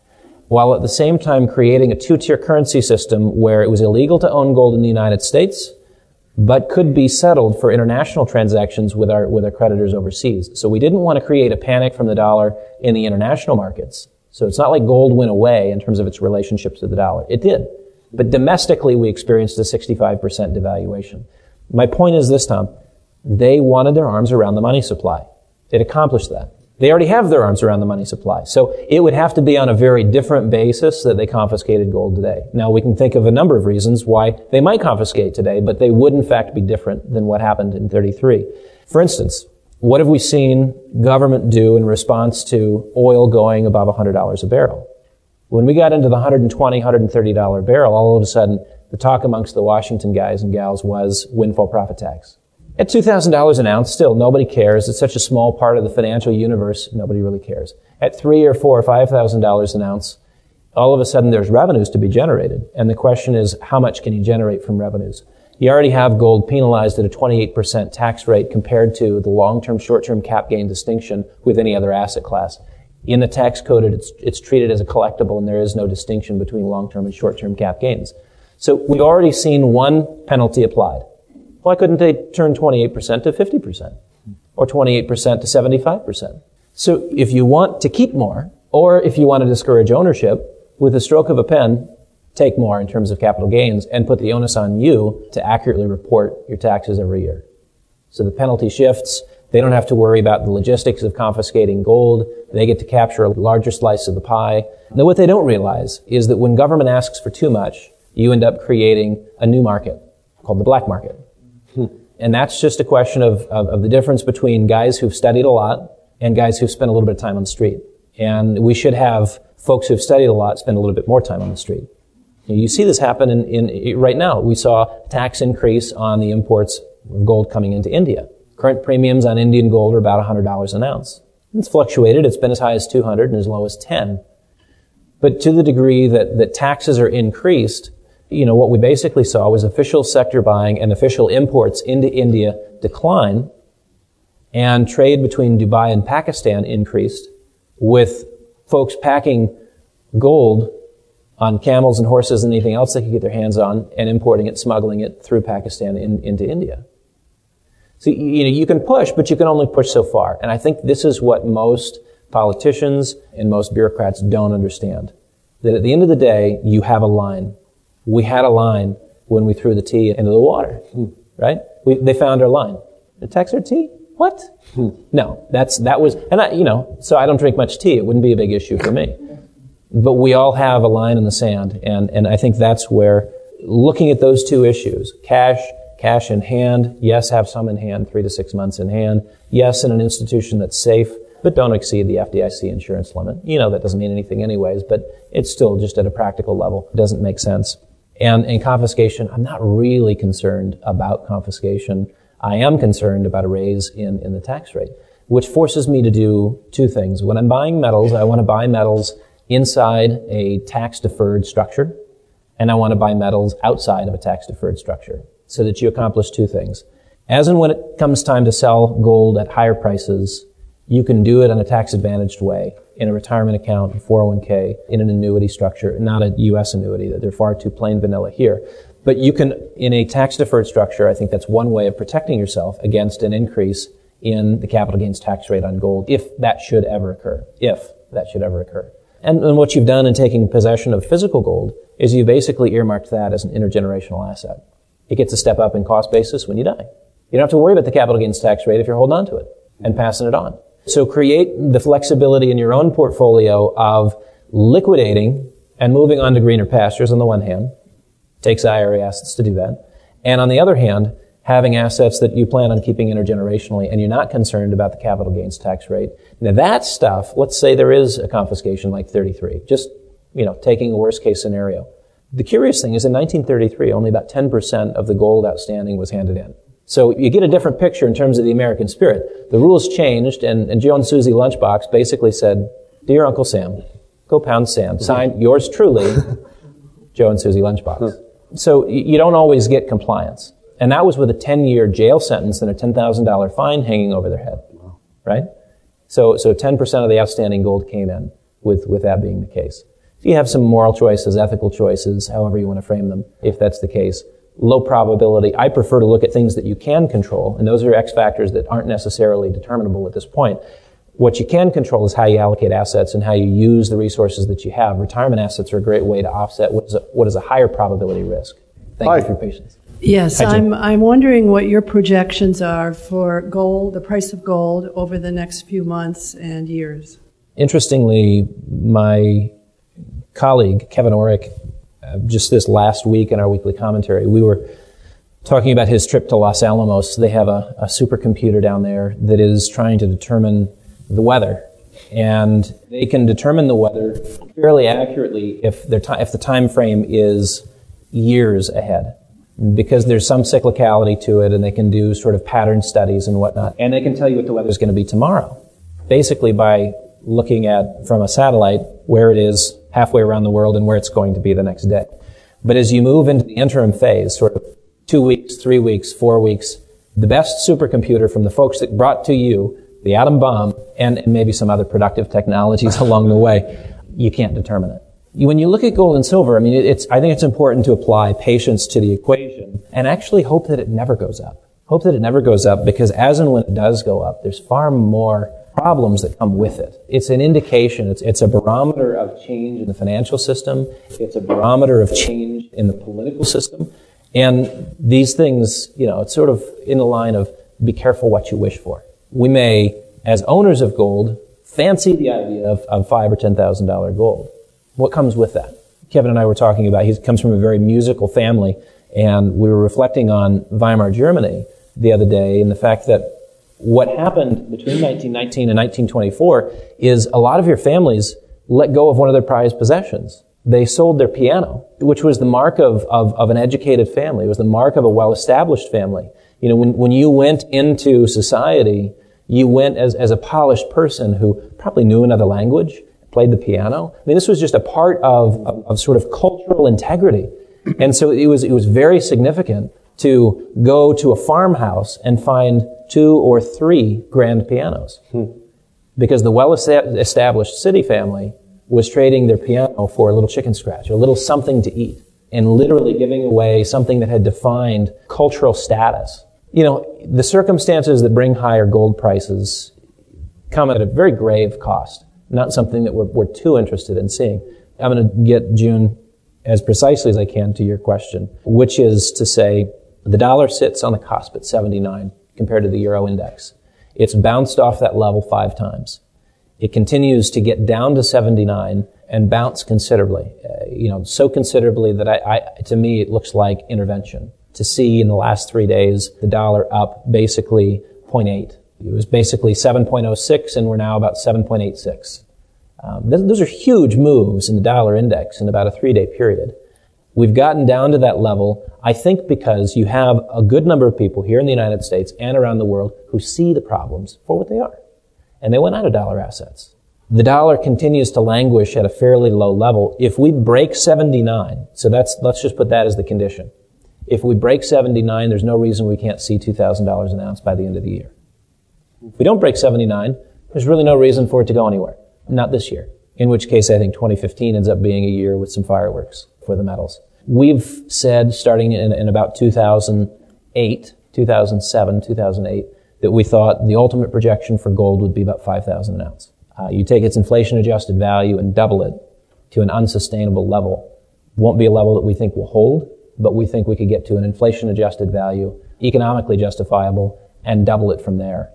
while at the same time creating a two-tier currency system where it was illegal to own gold in the United States, but could be settled for international transactions with our, with our creditors overseas. So we didn't want to create a panic from the dollar in the international markets. So it's not like gold went away in terms of its relationship to the dollar. It did. But domestically, we experienced a sixty-five percent devaluation. My point is this, Tom. They wanted their arms around the money supply. It accomplished that. They already have their arms around the money supply. So it would have to be on a very different basis that they confiscated gold today. Now, we can think of a number of reasons why they might confiscate today, but they would in fact be different than what happened in thirty-three. For instance, what have we seen government do in response to oil going above one hundred dollars a barrel? When we got into the one hundred twenty dollars, one hundred thirty dollars barrel, all of a sudden, the talk amongst the Washington guys and gals was windfall profit tax. At two thousand dollars an ounce, still, nobody cares. It's such a small part of the financial universe, nobody really cares. At three or four or five thousand dollars an ounce, all of a sudden there's revenues to be generated. And the question is, how much can you generate from revenues? You already have gold penalized at a twenty-eight percent tax rate compared to the long-term, short-term cap gain distinction with any other asset class. In the tax code, it's, it's treated as a collectible, and there is no distinction between long-term and short-term cap gains. So we've already seen one penalty applied. Why couldn't they turn twenty-eight percent to fifty percent? Or twenty-eight percent to seventy-five percent? So if you want to keep more, or if you want to discourage ownership, with a stroke of a pen, take more in terms of capital gains and put the onus on you to accurately report your taxes every year. So the penalty shifts. They don't have to worry about the logistics of confiscating gold. They get to capture a larger slice of the pie. Now, what they don't realize is that when government asks for too much, you end up creating a new market called the black market. And that's just a question of, of, of the difference between guys who've studied a lot and guys who've spent a little bit of time on the street. And we should have folks who've studied a lot spend a little bit more time on the street. You see this happen in, in right now. We saw tax increase on the imports of gold coming into India. Current premiums on Indian gold are about one hundred dollars an ounce. It's fluctuated. It's been as high as two hundred dollars and as low as ten dollars. But to the degree that, that taxes are increased, you know, what we basically saw was official sector buying and official imports into India decline, and trade between Dubai and Pakistan increased, with folks packing gold on camels and horses and anything else they could get their hands on and importing it, smuggling it through Pakistan in, into India. So, you know, you can push, but you can only push so far. And I think this is what most politicians and most bureaucrats don't understand. That at the end of the day, you have a line. We had a line when we threw the tea into the water, right? We, they found our line. The tax our tea? What? No, that's, that was, and I, you know, so I don't drink much tea. It wouldn't be a big issue for me. But we all have a line in the sand, and, and I think that's where, looking at those two issues, cash, cash in hand, yes, have some in hand, three to six months in hand, yes, in an institution that's safe, but don't exceed the F D I C insurance limit. You know, that doesn't mean anything anyways, but it's still just at a practical level. It doesn't make sense. And in confiscation, I'm not really concerned about confiscation. I am concerned about a raise in, in the tax rate, which forces me to do two things. When I'm buying metals, I want to buy metals inside a tax-deferred structure, and I want to buy metals outside of a tax-deferred structure, so that you accomplish two things. As and when it comes time to sell gold at higher prices, you can do it in a tax-advantaged way, in a retirement account, in four oh one k, in an annuity structure, not a U S annuity. They're far too plain vanilla here. But you can, in a tax-deferred structure, I think that's one way of protecting yourself against an increase in the capital gains tax rate on gold, if that should ever occur. If that should ever occur. And, and what you've done in taking possession of physical gold is you basically earmarked that as an intergenerational asset. It gets a step up in cost basis when you die. You don't have to worry about the capital gains tax rate if you're holding on to it and passing it on. So create the flexibility in your own portfolio of liquidating and moving on to greener pastures on the one hand. Takes I R A assets to do that. And on the other hand, having assets that you plan on keeping intergenerationally and you're not concerned about the capital gains tax rate. Now that stuff, let's say there is a confiscation like thirty-three, just, you know, taking a worst case scenario. The curious thing is in nineteen thirty-three, only about ten percent of the gold outstanding was handed in. So you get a different picture in terms of the American spirit. The rules changed and, and Joe and Susie Lunchbox basically said, "Dear Uncle Sam, go pound sand. Signed, yours truly, Joe and Susie Lunchbox." So you don't always get compliance. And that was with a ten-year jail sentence and a ten thousand dollars fine hanging over their head, right? So, so ten percent of the outstanding gold came in with, with that being the case. If you have some moral choices, ethical choices, however you want to frame them, if that's the case, low probability. I prefer to look at things that you can control, and those are X factors that aren't necessarily determinable at this point. What you can control is how you allocate assets and how you use the resources that you have. Retirement assets are a great way to offset what is a, what is a higher probability risk. Thank Hi. you for your patience. Yes, Hi, I'm I'm wondering what your projections are for gold, the price of gold over the next few months and years. Interestingly, my colleague, Kevin Orrick, uh, just this last week in our weekly commentary, we were talking about his trip to Los Alamos. They have a, a supercomputer down there that is trying to determine the weather. And they can determine the weather fairly accurately if their ti- if the time frame is years ahead, because there's some cyclicality to it, and they can do sort of pattern studies and whatnot. And they can tell you what the weather's going to be tomorrow, basically by looking at, from a satellite, where it is halfway around the world and where it's going to be the next day. But as you move into the interim phase, sort of two weeks, three weeks, four weeks, the best supercomputer from the folks that brought to you the atom bomb and, and maybe some other productive technologies along the way, you can't determine it. When you look at gold and silver, I mean, it's, I think it's important to apply patience to the equation and actually hope that it never goes up. Hope that it never goes up, because as and when it does go up, there's far more problems that come with it. It's an indication, it's, it's a barometer of change in the financial system, it's a barometer of change in the political system, and these things, you know, it's sort of in the line of be careful what you wish for. We may, as owners of gold, fancy the idea of, of five or ten thousand dollar gold. What comes with that? Kevin and I were talking about, he comes from a very musical family, and we were reflecting on Weimar Germany the other day, and the fact that what happened between nineteen nineteen and nineteen twenty-four is a lot of your families let go of one of their prized possessions. They sold their piano, which was the mark of, of, of an educated family. It was the mark of a well-established family. You know, when, when you went into society, you went as, as a polished person who probably knew another language, played the piano. I mean, this was just a part of, of, of sort of cultural integrity. And so it was, it was very significant to go to a farmhouse and find two or three grand pianos. Hmm. Because the well-established city family was trading their piano for a little chicken scratch, a little something to eat, and literally giving away something that had defined cultural status. You know, the circumstances that bring higher gold prices come at a very grave cost, not something that we're, we're too interested in seeing. I'm going to get, June, as precisely as I can to your question, which is to say the dollar sits on the cusp at seventy-nine compared to the euro index. It's bounced off that level five times. It continues to get down to seventy-nine and bounce considerably, uh, you know, so considerably that I, I, to me, it looks like intervention. To see in the last three days, the dollar up basically zero point eight. It was basically seven point oh six, and we're now about seven point eight six. Um, th- those are huge moves in the dollar index in about a three-day period. We've gotten down to that level, I think, because you have a good number of people here in the United States and around the world who see the problems for what they are. And they went out of dollar assets. The dollar continues to languish at a fairly low level. If we break seventy-nine, so that's, let's just put that as the condition. If we break seventy-nine, there's no reason we can't see two thousand dollars an ounce by the end of the year. If we don't break seventy-nine, there's really no reason for it to go anywhere. Not this year. In which case, I think twenty fifteen ends up being a year with some fireworks for the metals. We've said, starting in, in about two thousand eight, two thousand seven, two thousand eight, that we thought the ultimate projection for gold would be about five thousand an ounce. Uh, you take its inflation-adjusted value and double it to an unsustainable level. Won't be a level that we think will hold, but we think we could get to an inflation-adjusted value, economically justifiable, and double it from there.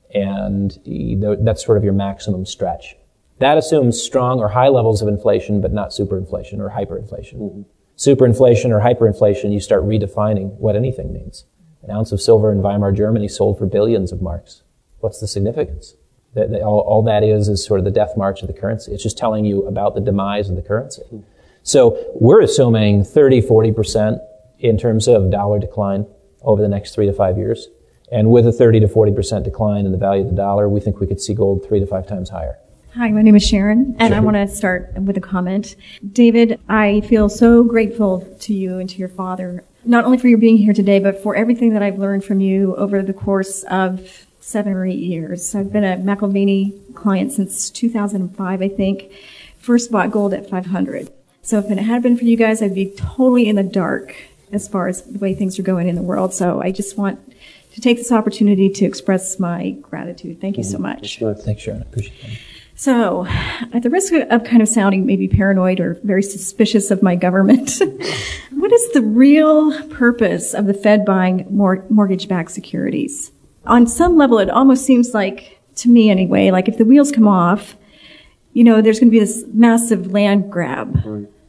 And that's sort of your maximum stretch. That assumes strong or high levels of inflation, but not superinflation or hyperinflation. Mm-hmm. Superinflation or hyperinflation, you start redefining what anything means. An ounce of silver in Weimar Germany sold for billions of marks. What's the significance? That, that all, all that is is sort of the death march of the currency. It's just telling you about the demise of the currency. Mm-hmm. So we're assuming thirty, forty percent in terms of dollar decline over the next three to five years. And with a thirty to forty percent decline in the value of the dollar, we think we could see gold three to five times higher. Hi, my name is Sharon, and Sharon. I want to start with a comment. David, I feel so grateful to you and to your father, not only for your being here today, but for everything that I've learned from you over the course of seven or eight years. I've been a McIlvaney client since two thousand five, I think. First bought gold at five hundred. So if it had been for you guys, I'd be totally in the dark as far as the way things are going in the world. So I just want to take this opportunity to express my gratitude. Thank you so much. Thanks, Sharon. I appreciate it. So, at the risk of kind of sounding maybe paranoid or very suspicious of my government, what is the real purpose of the Fed buying mor- mortgage-backed securities? On some level, it almost seems like, to me anyway, like if the wheels come off, you know, there's going to be this massive land grab,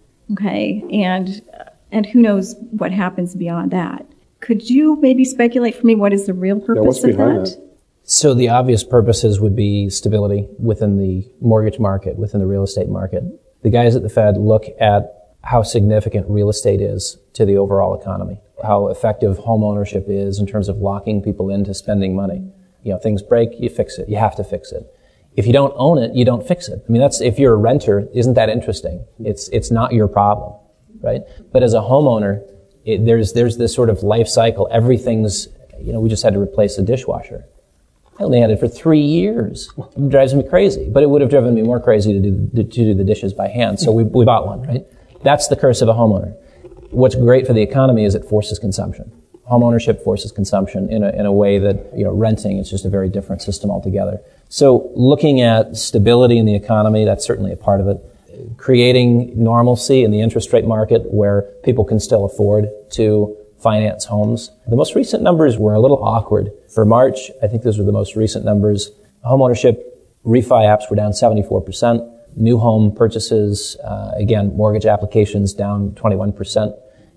okay, and and who knows what happens beyond that. Could you maybe speculate for me what is the real purpose yeah, what's of behind that? that? So the obvious purposes would be stability within the mortgage market, within the real estate market. The guys at the Fed look at how significant real estate is to the overall economy, how effective home ownership is in terms of locking people into spending money. You know, things break, you fix it. You have to fix it. If you don't own it, you don't fix it. I mean, that's, if you're a renter, isn't that interesting? It's, it's not your problem, right? But as a homeowner, it, there's, there's this sort of life cycle. Everything's, you know, we just had to replace the dishwasher. I only had it for three years. It drives me crazy. But it would have driven me more crazy to do, to do the dishes by hand. So we, we bought one, right? That's the curse of a homeowner. What's great for the economy is it forces consumption. Homeownership forces consumption in a, in a way that, you know, renting is just a very different system altogether. So looking at stability in the economy, that's certainly a part of it. Creating normalcy in the interest rate market where people can still afford to finance homes. The most recent numbers were a little awkward. For March, I think those were the most recent numbers. Homeownership refi apps were down seventy-four percent. New home purchases, uh, again, mortgage applications down twenty-one percent.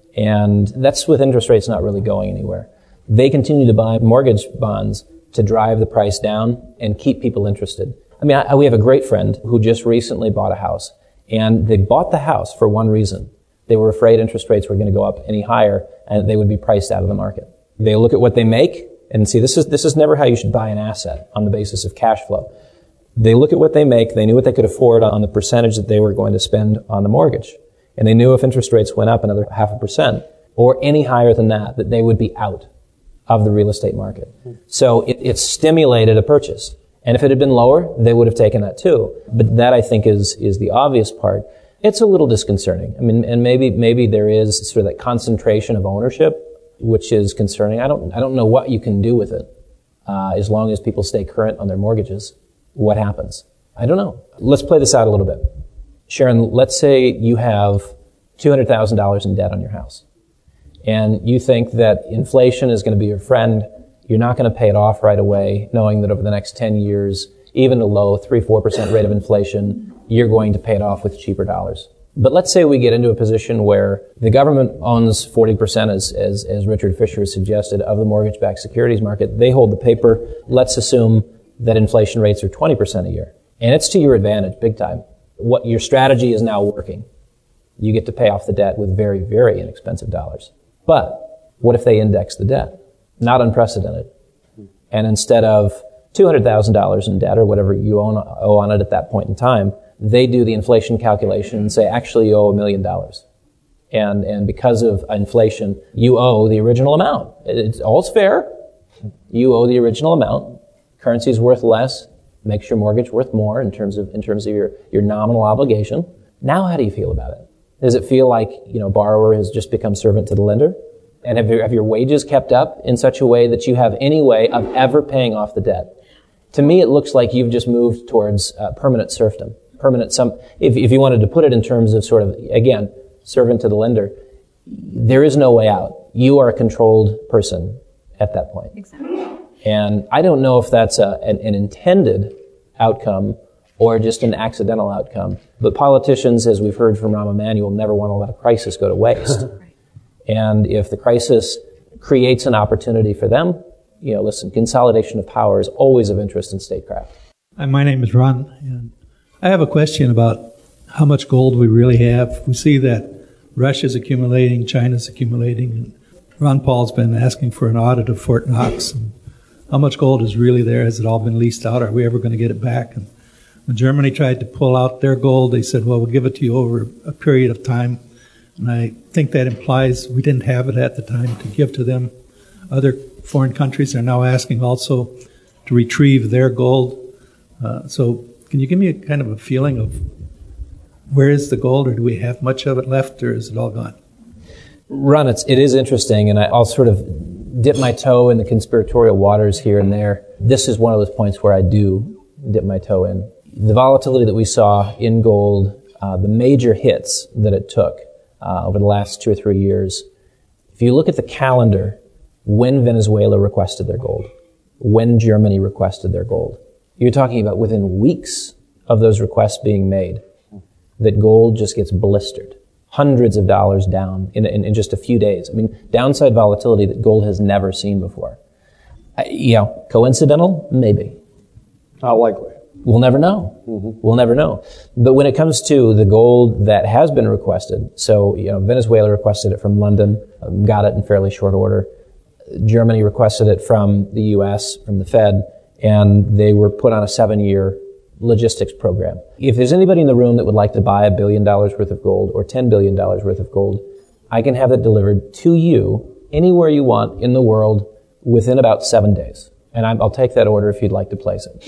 And that's with interest rates not really going anywhere. They continue to buy mortgage bonds to drive the price down and keep people interested. I mean, I, we have a great friend who just recently bought a house, and they bought the house for one reason. They were afraid interest rates were going to go up any higher and they would be priced out of the market. They look at what they make and see this is, this is never how you should buy an asset on the basis of cash flow. They look at what they make. They knew what they could afford on the percentage that they were going to spend on the mortgage. And they knew if interest rates went up another half a percent or any higher than that, that they would be out of the real estate market. So it, it stimulated a purchase. And if it had been lower, they would have taken that too. But that, I think, is, is the obvious part. It's a little disconcerting. I mean, and maybe, maybe there is sort of that concentration of ownership, which is concerning. I don't, I don't know what you can do with it, uh, as long as people stay current on their mortgages. What happens? I don't know. Let's play this out a little bit. Sharon, let's say you have two hundred thousand dollars in debt on your house, and you think that inflation is going to be your friend. You're not going to pay it off right away, knowing that over the next ten years, even a low three, four percent rate of inflation, you're going to pay it off with cheaper dollars. But let's say we get into a position where the government owns forty percent, as, as, as Richard Fisher has suggested, of the mortgage-backed securities market. They hold the paper. Let's assume that inflation rates are twenty percent a year. And it's to your advantage, big time. What your strategy is now working. You get to pay off the debt with very, very inexpensive dollars. But what if they index the debt? Not unprecedented. And instead of two hundred thousand dollars in debt or whatever you own, owe on it at that point in time, they do the inflation calculation and say, actually, you owe a million dollars. And, and because of inflation, you owe the original amount. It's all's fair. You owe the original amount. Currency is worth less. Makes your mortgage worth more in terms of, in terms of your, your nominal obligation. Now how do you feel about it? Does it feel like, you know, borrower has just become servant to the lender? And have your, have your wages kept up in such a way that you have any way of ever paying off the debt? To me, it looks like you've just moved towards uh, permanent serfdom. Permanent some, if, if you wanted to put it in terms of sort of, again, servant to the lender, there is no way out. You are a controlled person at that point. Exactly. And I don't know if that's a, an, an intended outcome or just an accidental outcome. But politicians, as we've heard from Rahm Emanuel, never want to let a crisis go to waste. Right. And if the crisis creates an opportunity for them, you know, listen, consolidation of power is always of interest in statecraft. Hi, my name is Ron, and I have a question about how much gold we really have. We see that Russia's accumulating, China's accumulating, and Ron Paul's been asking for an audit of Fort Knox. And how much gold is really there? Has it all been leased out? Are we ever going to get it back? And when Germany tried to pull out their gold, they said, well, we'll give it to you over a period of time. And I think that implies we didn't have it at the time to give to them. Other foreign countries are now asking also to retrieve their gold. Uh, so can you give me a kind of a feeling of where is the gold, or do we have much of it left, or is it all gone? Ron, it's, it is interesting, and I, I'll sort of dip my toe in the conspiratorial waters here and there. This is one of those points where I do dip my toe in. The volatility that we saw in gold, uh, the major hits that it took uh, over the last two or three years, if you look at the calendar, when Venezuela requested their gold, when Germany requested their gold, you're talking about within weeks of those requests being made, that gold just gets blistered. Hundreds of dollars down in, in, in just a few days. I mean, downside volatility that gold has never seen before. Uh, you know, coincidental? Maybe. Not likely. We'll never know. Mm-hmm. We'll never know. But when it comes to the gold that has been requested, so, you know, Venezuela requested it from London, um, got it in fairly short order. Germany requested it from the U S, from the Fed, and they were put on a seven-year logistics program. If there's anybody in the room that would like to buy a billion dollars worth of gold or ten billion dollars worth of gold, I can have it delivered to you anywhere you want in the world within about seven days. And I'm, I'll take that order if you'd like to place it.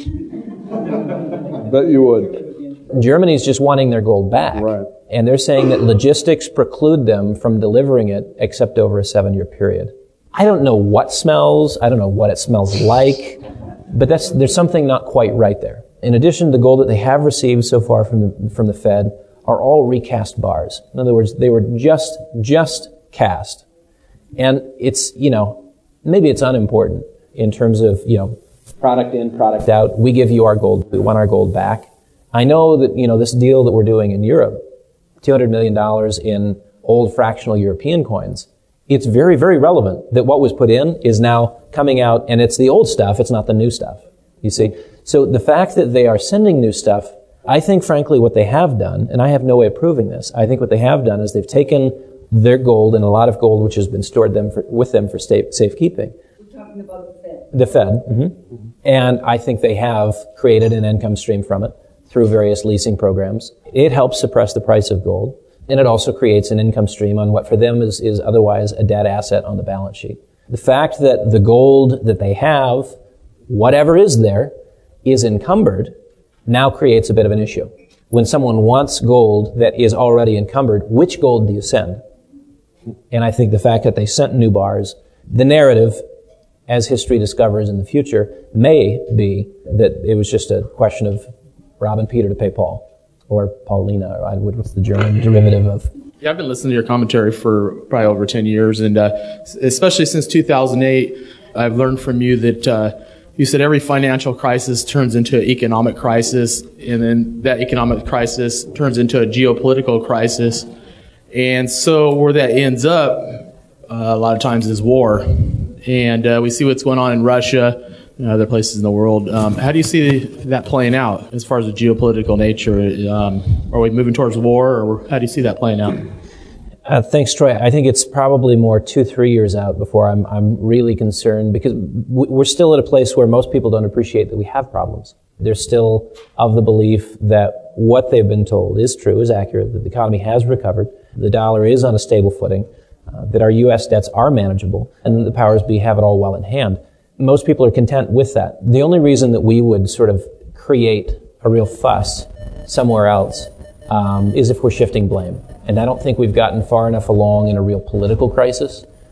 Bet you would. Germany's just wanting their gold back. Right. And they're saying that logistics preclude them from delivering it except over a seven-year period. I don't know what smells. I don't know what it smells like. But that's, there's something not quite right there. In addition, the gold that they have received so far from the, from the Fed are all recast bars. In other words, they were just, just cast. And it's, you know, maybe it's unimportant in terms of, you know, product in, product out. We give you our gold. We want our gold back. I know that, you know, this deal that we're doing in Europe, two hundred million dollars in old fractional European coins, it's very, very relevant that what was put in is now coming out, and it's the old stuff, it's not the new stuff. You see? So the fact that they are sending new stuff, I think, frankly, what they have done, and I have no way of proving this, I think what they have done is they've taken their gold, and a lot of gold which has been stored them for, with them for safe, safekeeping. You're talking about the Fed. The Fed. Mm-hmm. Mm-hmm. And I think they have created an income stream from it through various leasing programs. It helps suppress the price of gold, and it also creates an income stream on what for them is, is otherwise a dead asset on the balance sheet. The fact that the gold that they have, whatever is there, is encumbered, now creates a bit of an issue. When someone wants gold that is already encumbered, which gold do you send? And I think the fact that they sent new bars, the narrative, as history discovers in the future, may be that it was just a question of robbing Peter to pay Paul, or Paulina, or I would, what's the German derivative of? Yeah, I've been listening to your commentary for probably over ten years, and uh, especially since two thousand eight, I've learned from you that uh, you said every financial crisis turns into an economic crisis, and then that economic crisis turns into a geopolitical crisis. And so where that ends up, uh, a lot of times, is war. And uh, we see what's going on in Russia and other places in the world. Um, how do you see that playing out as far as the geopolitical nature? Um, are we moving towards war, or how do you see that playing out? Uh, thanks, Troy. I think it's probably more two, three years out before I'm I'm really concerned, because we're still at a place where most people don't appreciate that we have problems. They're still of the belief that what they've been told is true, is accurate, that the economy has recovered, the dollar is on a stable footing, uh, that our U S debts are manageable, and the powers be have it all well in hand. Most people are content with that. The only reason that we would sort of create a real fuss somewhere else um, is if we're shifting blame. And I don't think we've gotten far enough along in a real political crisis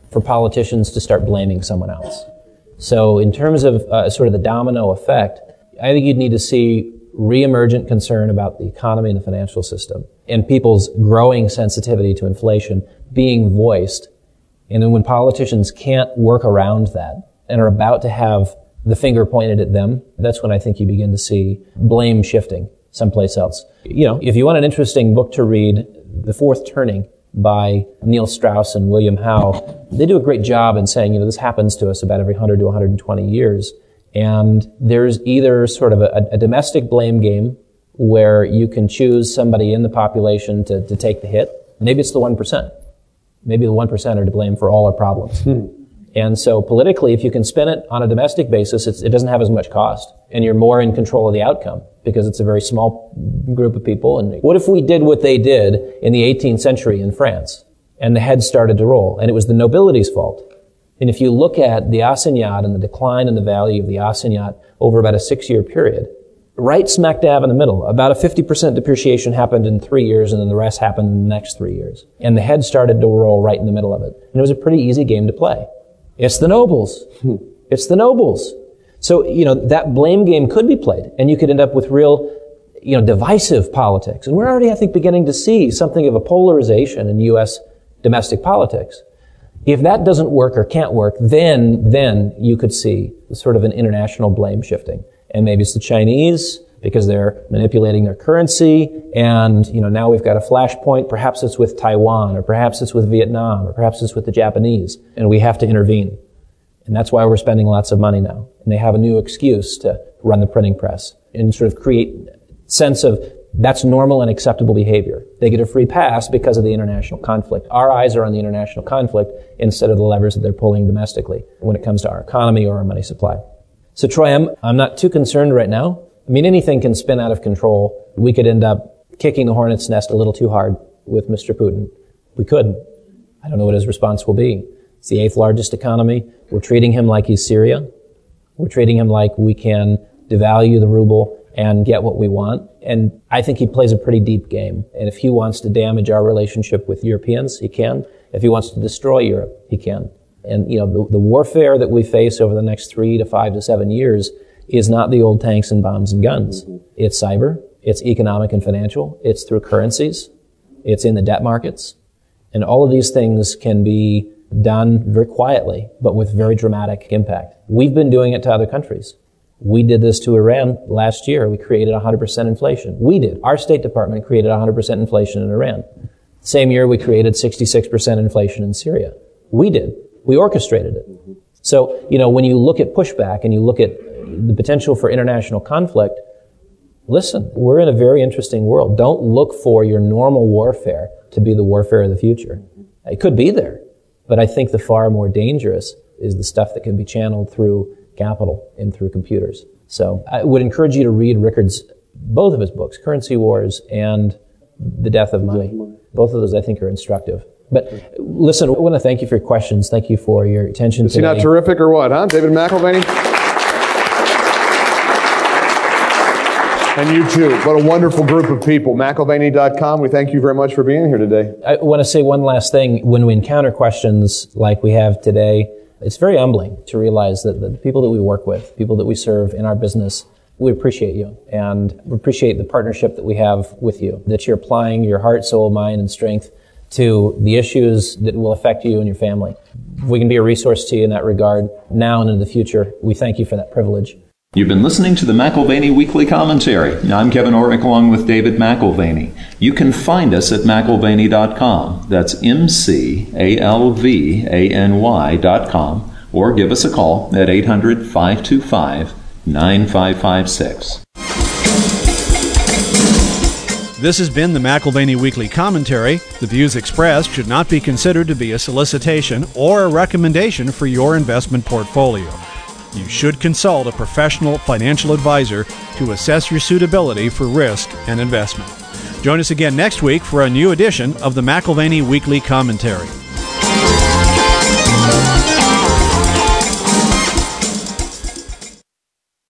for politicians to start blaming someone else. So in terms of uh, sort of the domino effect, I think you'd need to see reemergent concern about the economy and the financial system and people's growing sensitivity to inflation being voiced. And then when politicians can't work around that and are about to have the finger pointed at them, that's when I think you begin to see blame shifting someplace else. You know, if you want an interesting book to read, The Fourth Turning by Neil Strauss and William Howe, they do a great job in saying, you know, this happens to us about every one hundred to one hundred twenty years. And there's either sort of a, a domestic blame game where you can choose somebody in the population to, to take the hit. Maybe it's the one percent. Maybe the one percent are to blame for all our problems. Hmm. And so politically, if you can spin it on a domestic basis, it's, it doesn't have as much cost. And you're more in control of the outcome because it's a very small group of people. And what if we did what they did in the eighteenth century in France and the heads started to roll and it was the nobility's fault? And if you look at the assignat and the decline in the value of the assignat over about a six-year period, right smack dab in the middle, about a fifty percent depreciation happened in three years and then the rest happened in the next three years. And the head started to roll right in the middle of it. And it was a pretty easy game to play. It's the nobles. It's the nobles. So, you know, that blame game could be played and you could end up with real, you know, divisive politics. And we're already, I think, beginning to see something of a polarization in U S domestic politics. If that doesn't work or can't work, then, then you could see sort of an international blame shifting. And maybe it's the Chinese because they're manipulating their currency. And, you know, now we've got a flashpoint. Perhaps it's with Taiwan or perhaps it's with Vietnam or perhaps it's with the Japanese. And we have to intervene. And that's why we're spending lots of money now. And they have a new excuse to run the printing press and sort of create sense of that's normal and acceptable behavior. They get a free pass because of the international conflict. Our eyes are on the international conflict instead of the levers that they're pulling domestically when it comes to our economy or our money supply. So Troy, I'm, I'm not too concerned right now. I mean, anything can spin out of control. We could end up kicking the hornet's nest a little too hard with Mister Putin. We could. I don't know what his response will be. It's the eighth largest economy. We're treating him like he's Syria. We're treating him like we can devalue the ruble and get what we want. And I think he plays a pretty deep game. And if he wants to damage our relationship with Europeans, he can. If he wants to destroy Europe, he can. And, you know, the, the warfare that we face over the next three to five to seven years is not the old tanks and bombs and guns. Mm-hmm. It's cyber. It's economic and financial. It's through currencies. It's in the debt markets. And all of these things can be done very quietly, but with very dramatic impact. We've been doing it to other countries. We did this to Iran last year. We created one hundred percent inflation. We did. Our State Department created one hundred percent inflation in Iran. Same year, we created sixty-six percent inflation in Syria. We did. We orchestrated it. So, you know, when you look at pushback and you look at the potential for international conflict, listen, we're in a very interesting world. Don't look for your normal warfare to be the warfare of the future. It could be there, but I think the far more dangerous is the stuff that can be channeled through capital and through computers. So I would encourage you to read Rickard's, both of his books, Currency Wars and The Death of Money. Both of those I think are instructive. But listen, I want to thank you for your questions. Thank you for your attention Is today. he not terrific or what, huh? David McAlvany? And you too. What a wonderful group of people. McAlvany dot com. We thank you very much for being here today. I want to say one last thing. When we encounter questions like we have today, it's very humbling to realize that the people that we work with, people that we serve in our business, we appreciate you and we appreciate the partnership that we have with you, that you're applying your heart, soul, mind, and strength to the issues that will affect you and your family. If we can be a resource to you in that regard now and in the future, we thank you for that privilege. You've been listening to the McAlvany Weekly Commentary. I'm Kevin Orrick along with David McAlvany. You can find us at McAlvany dot com. That's M C A L V A N Y dot com. Or give us a call at eight hundred, five two five, nine five five six. This has been the McAlvany Weekly Commentary. The views expressed should not be considered to be a solicitation or a recommendation for your investment portfolio. You should consult a professional financial advisor to assess your suitability for risk and investment. Join us again next week for a new edition of the McAlvany Weekly Commentary.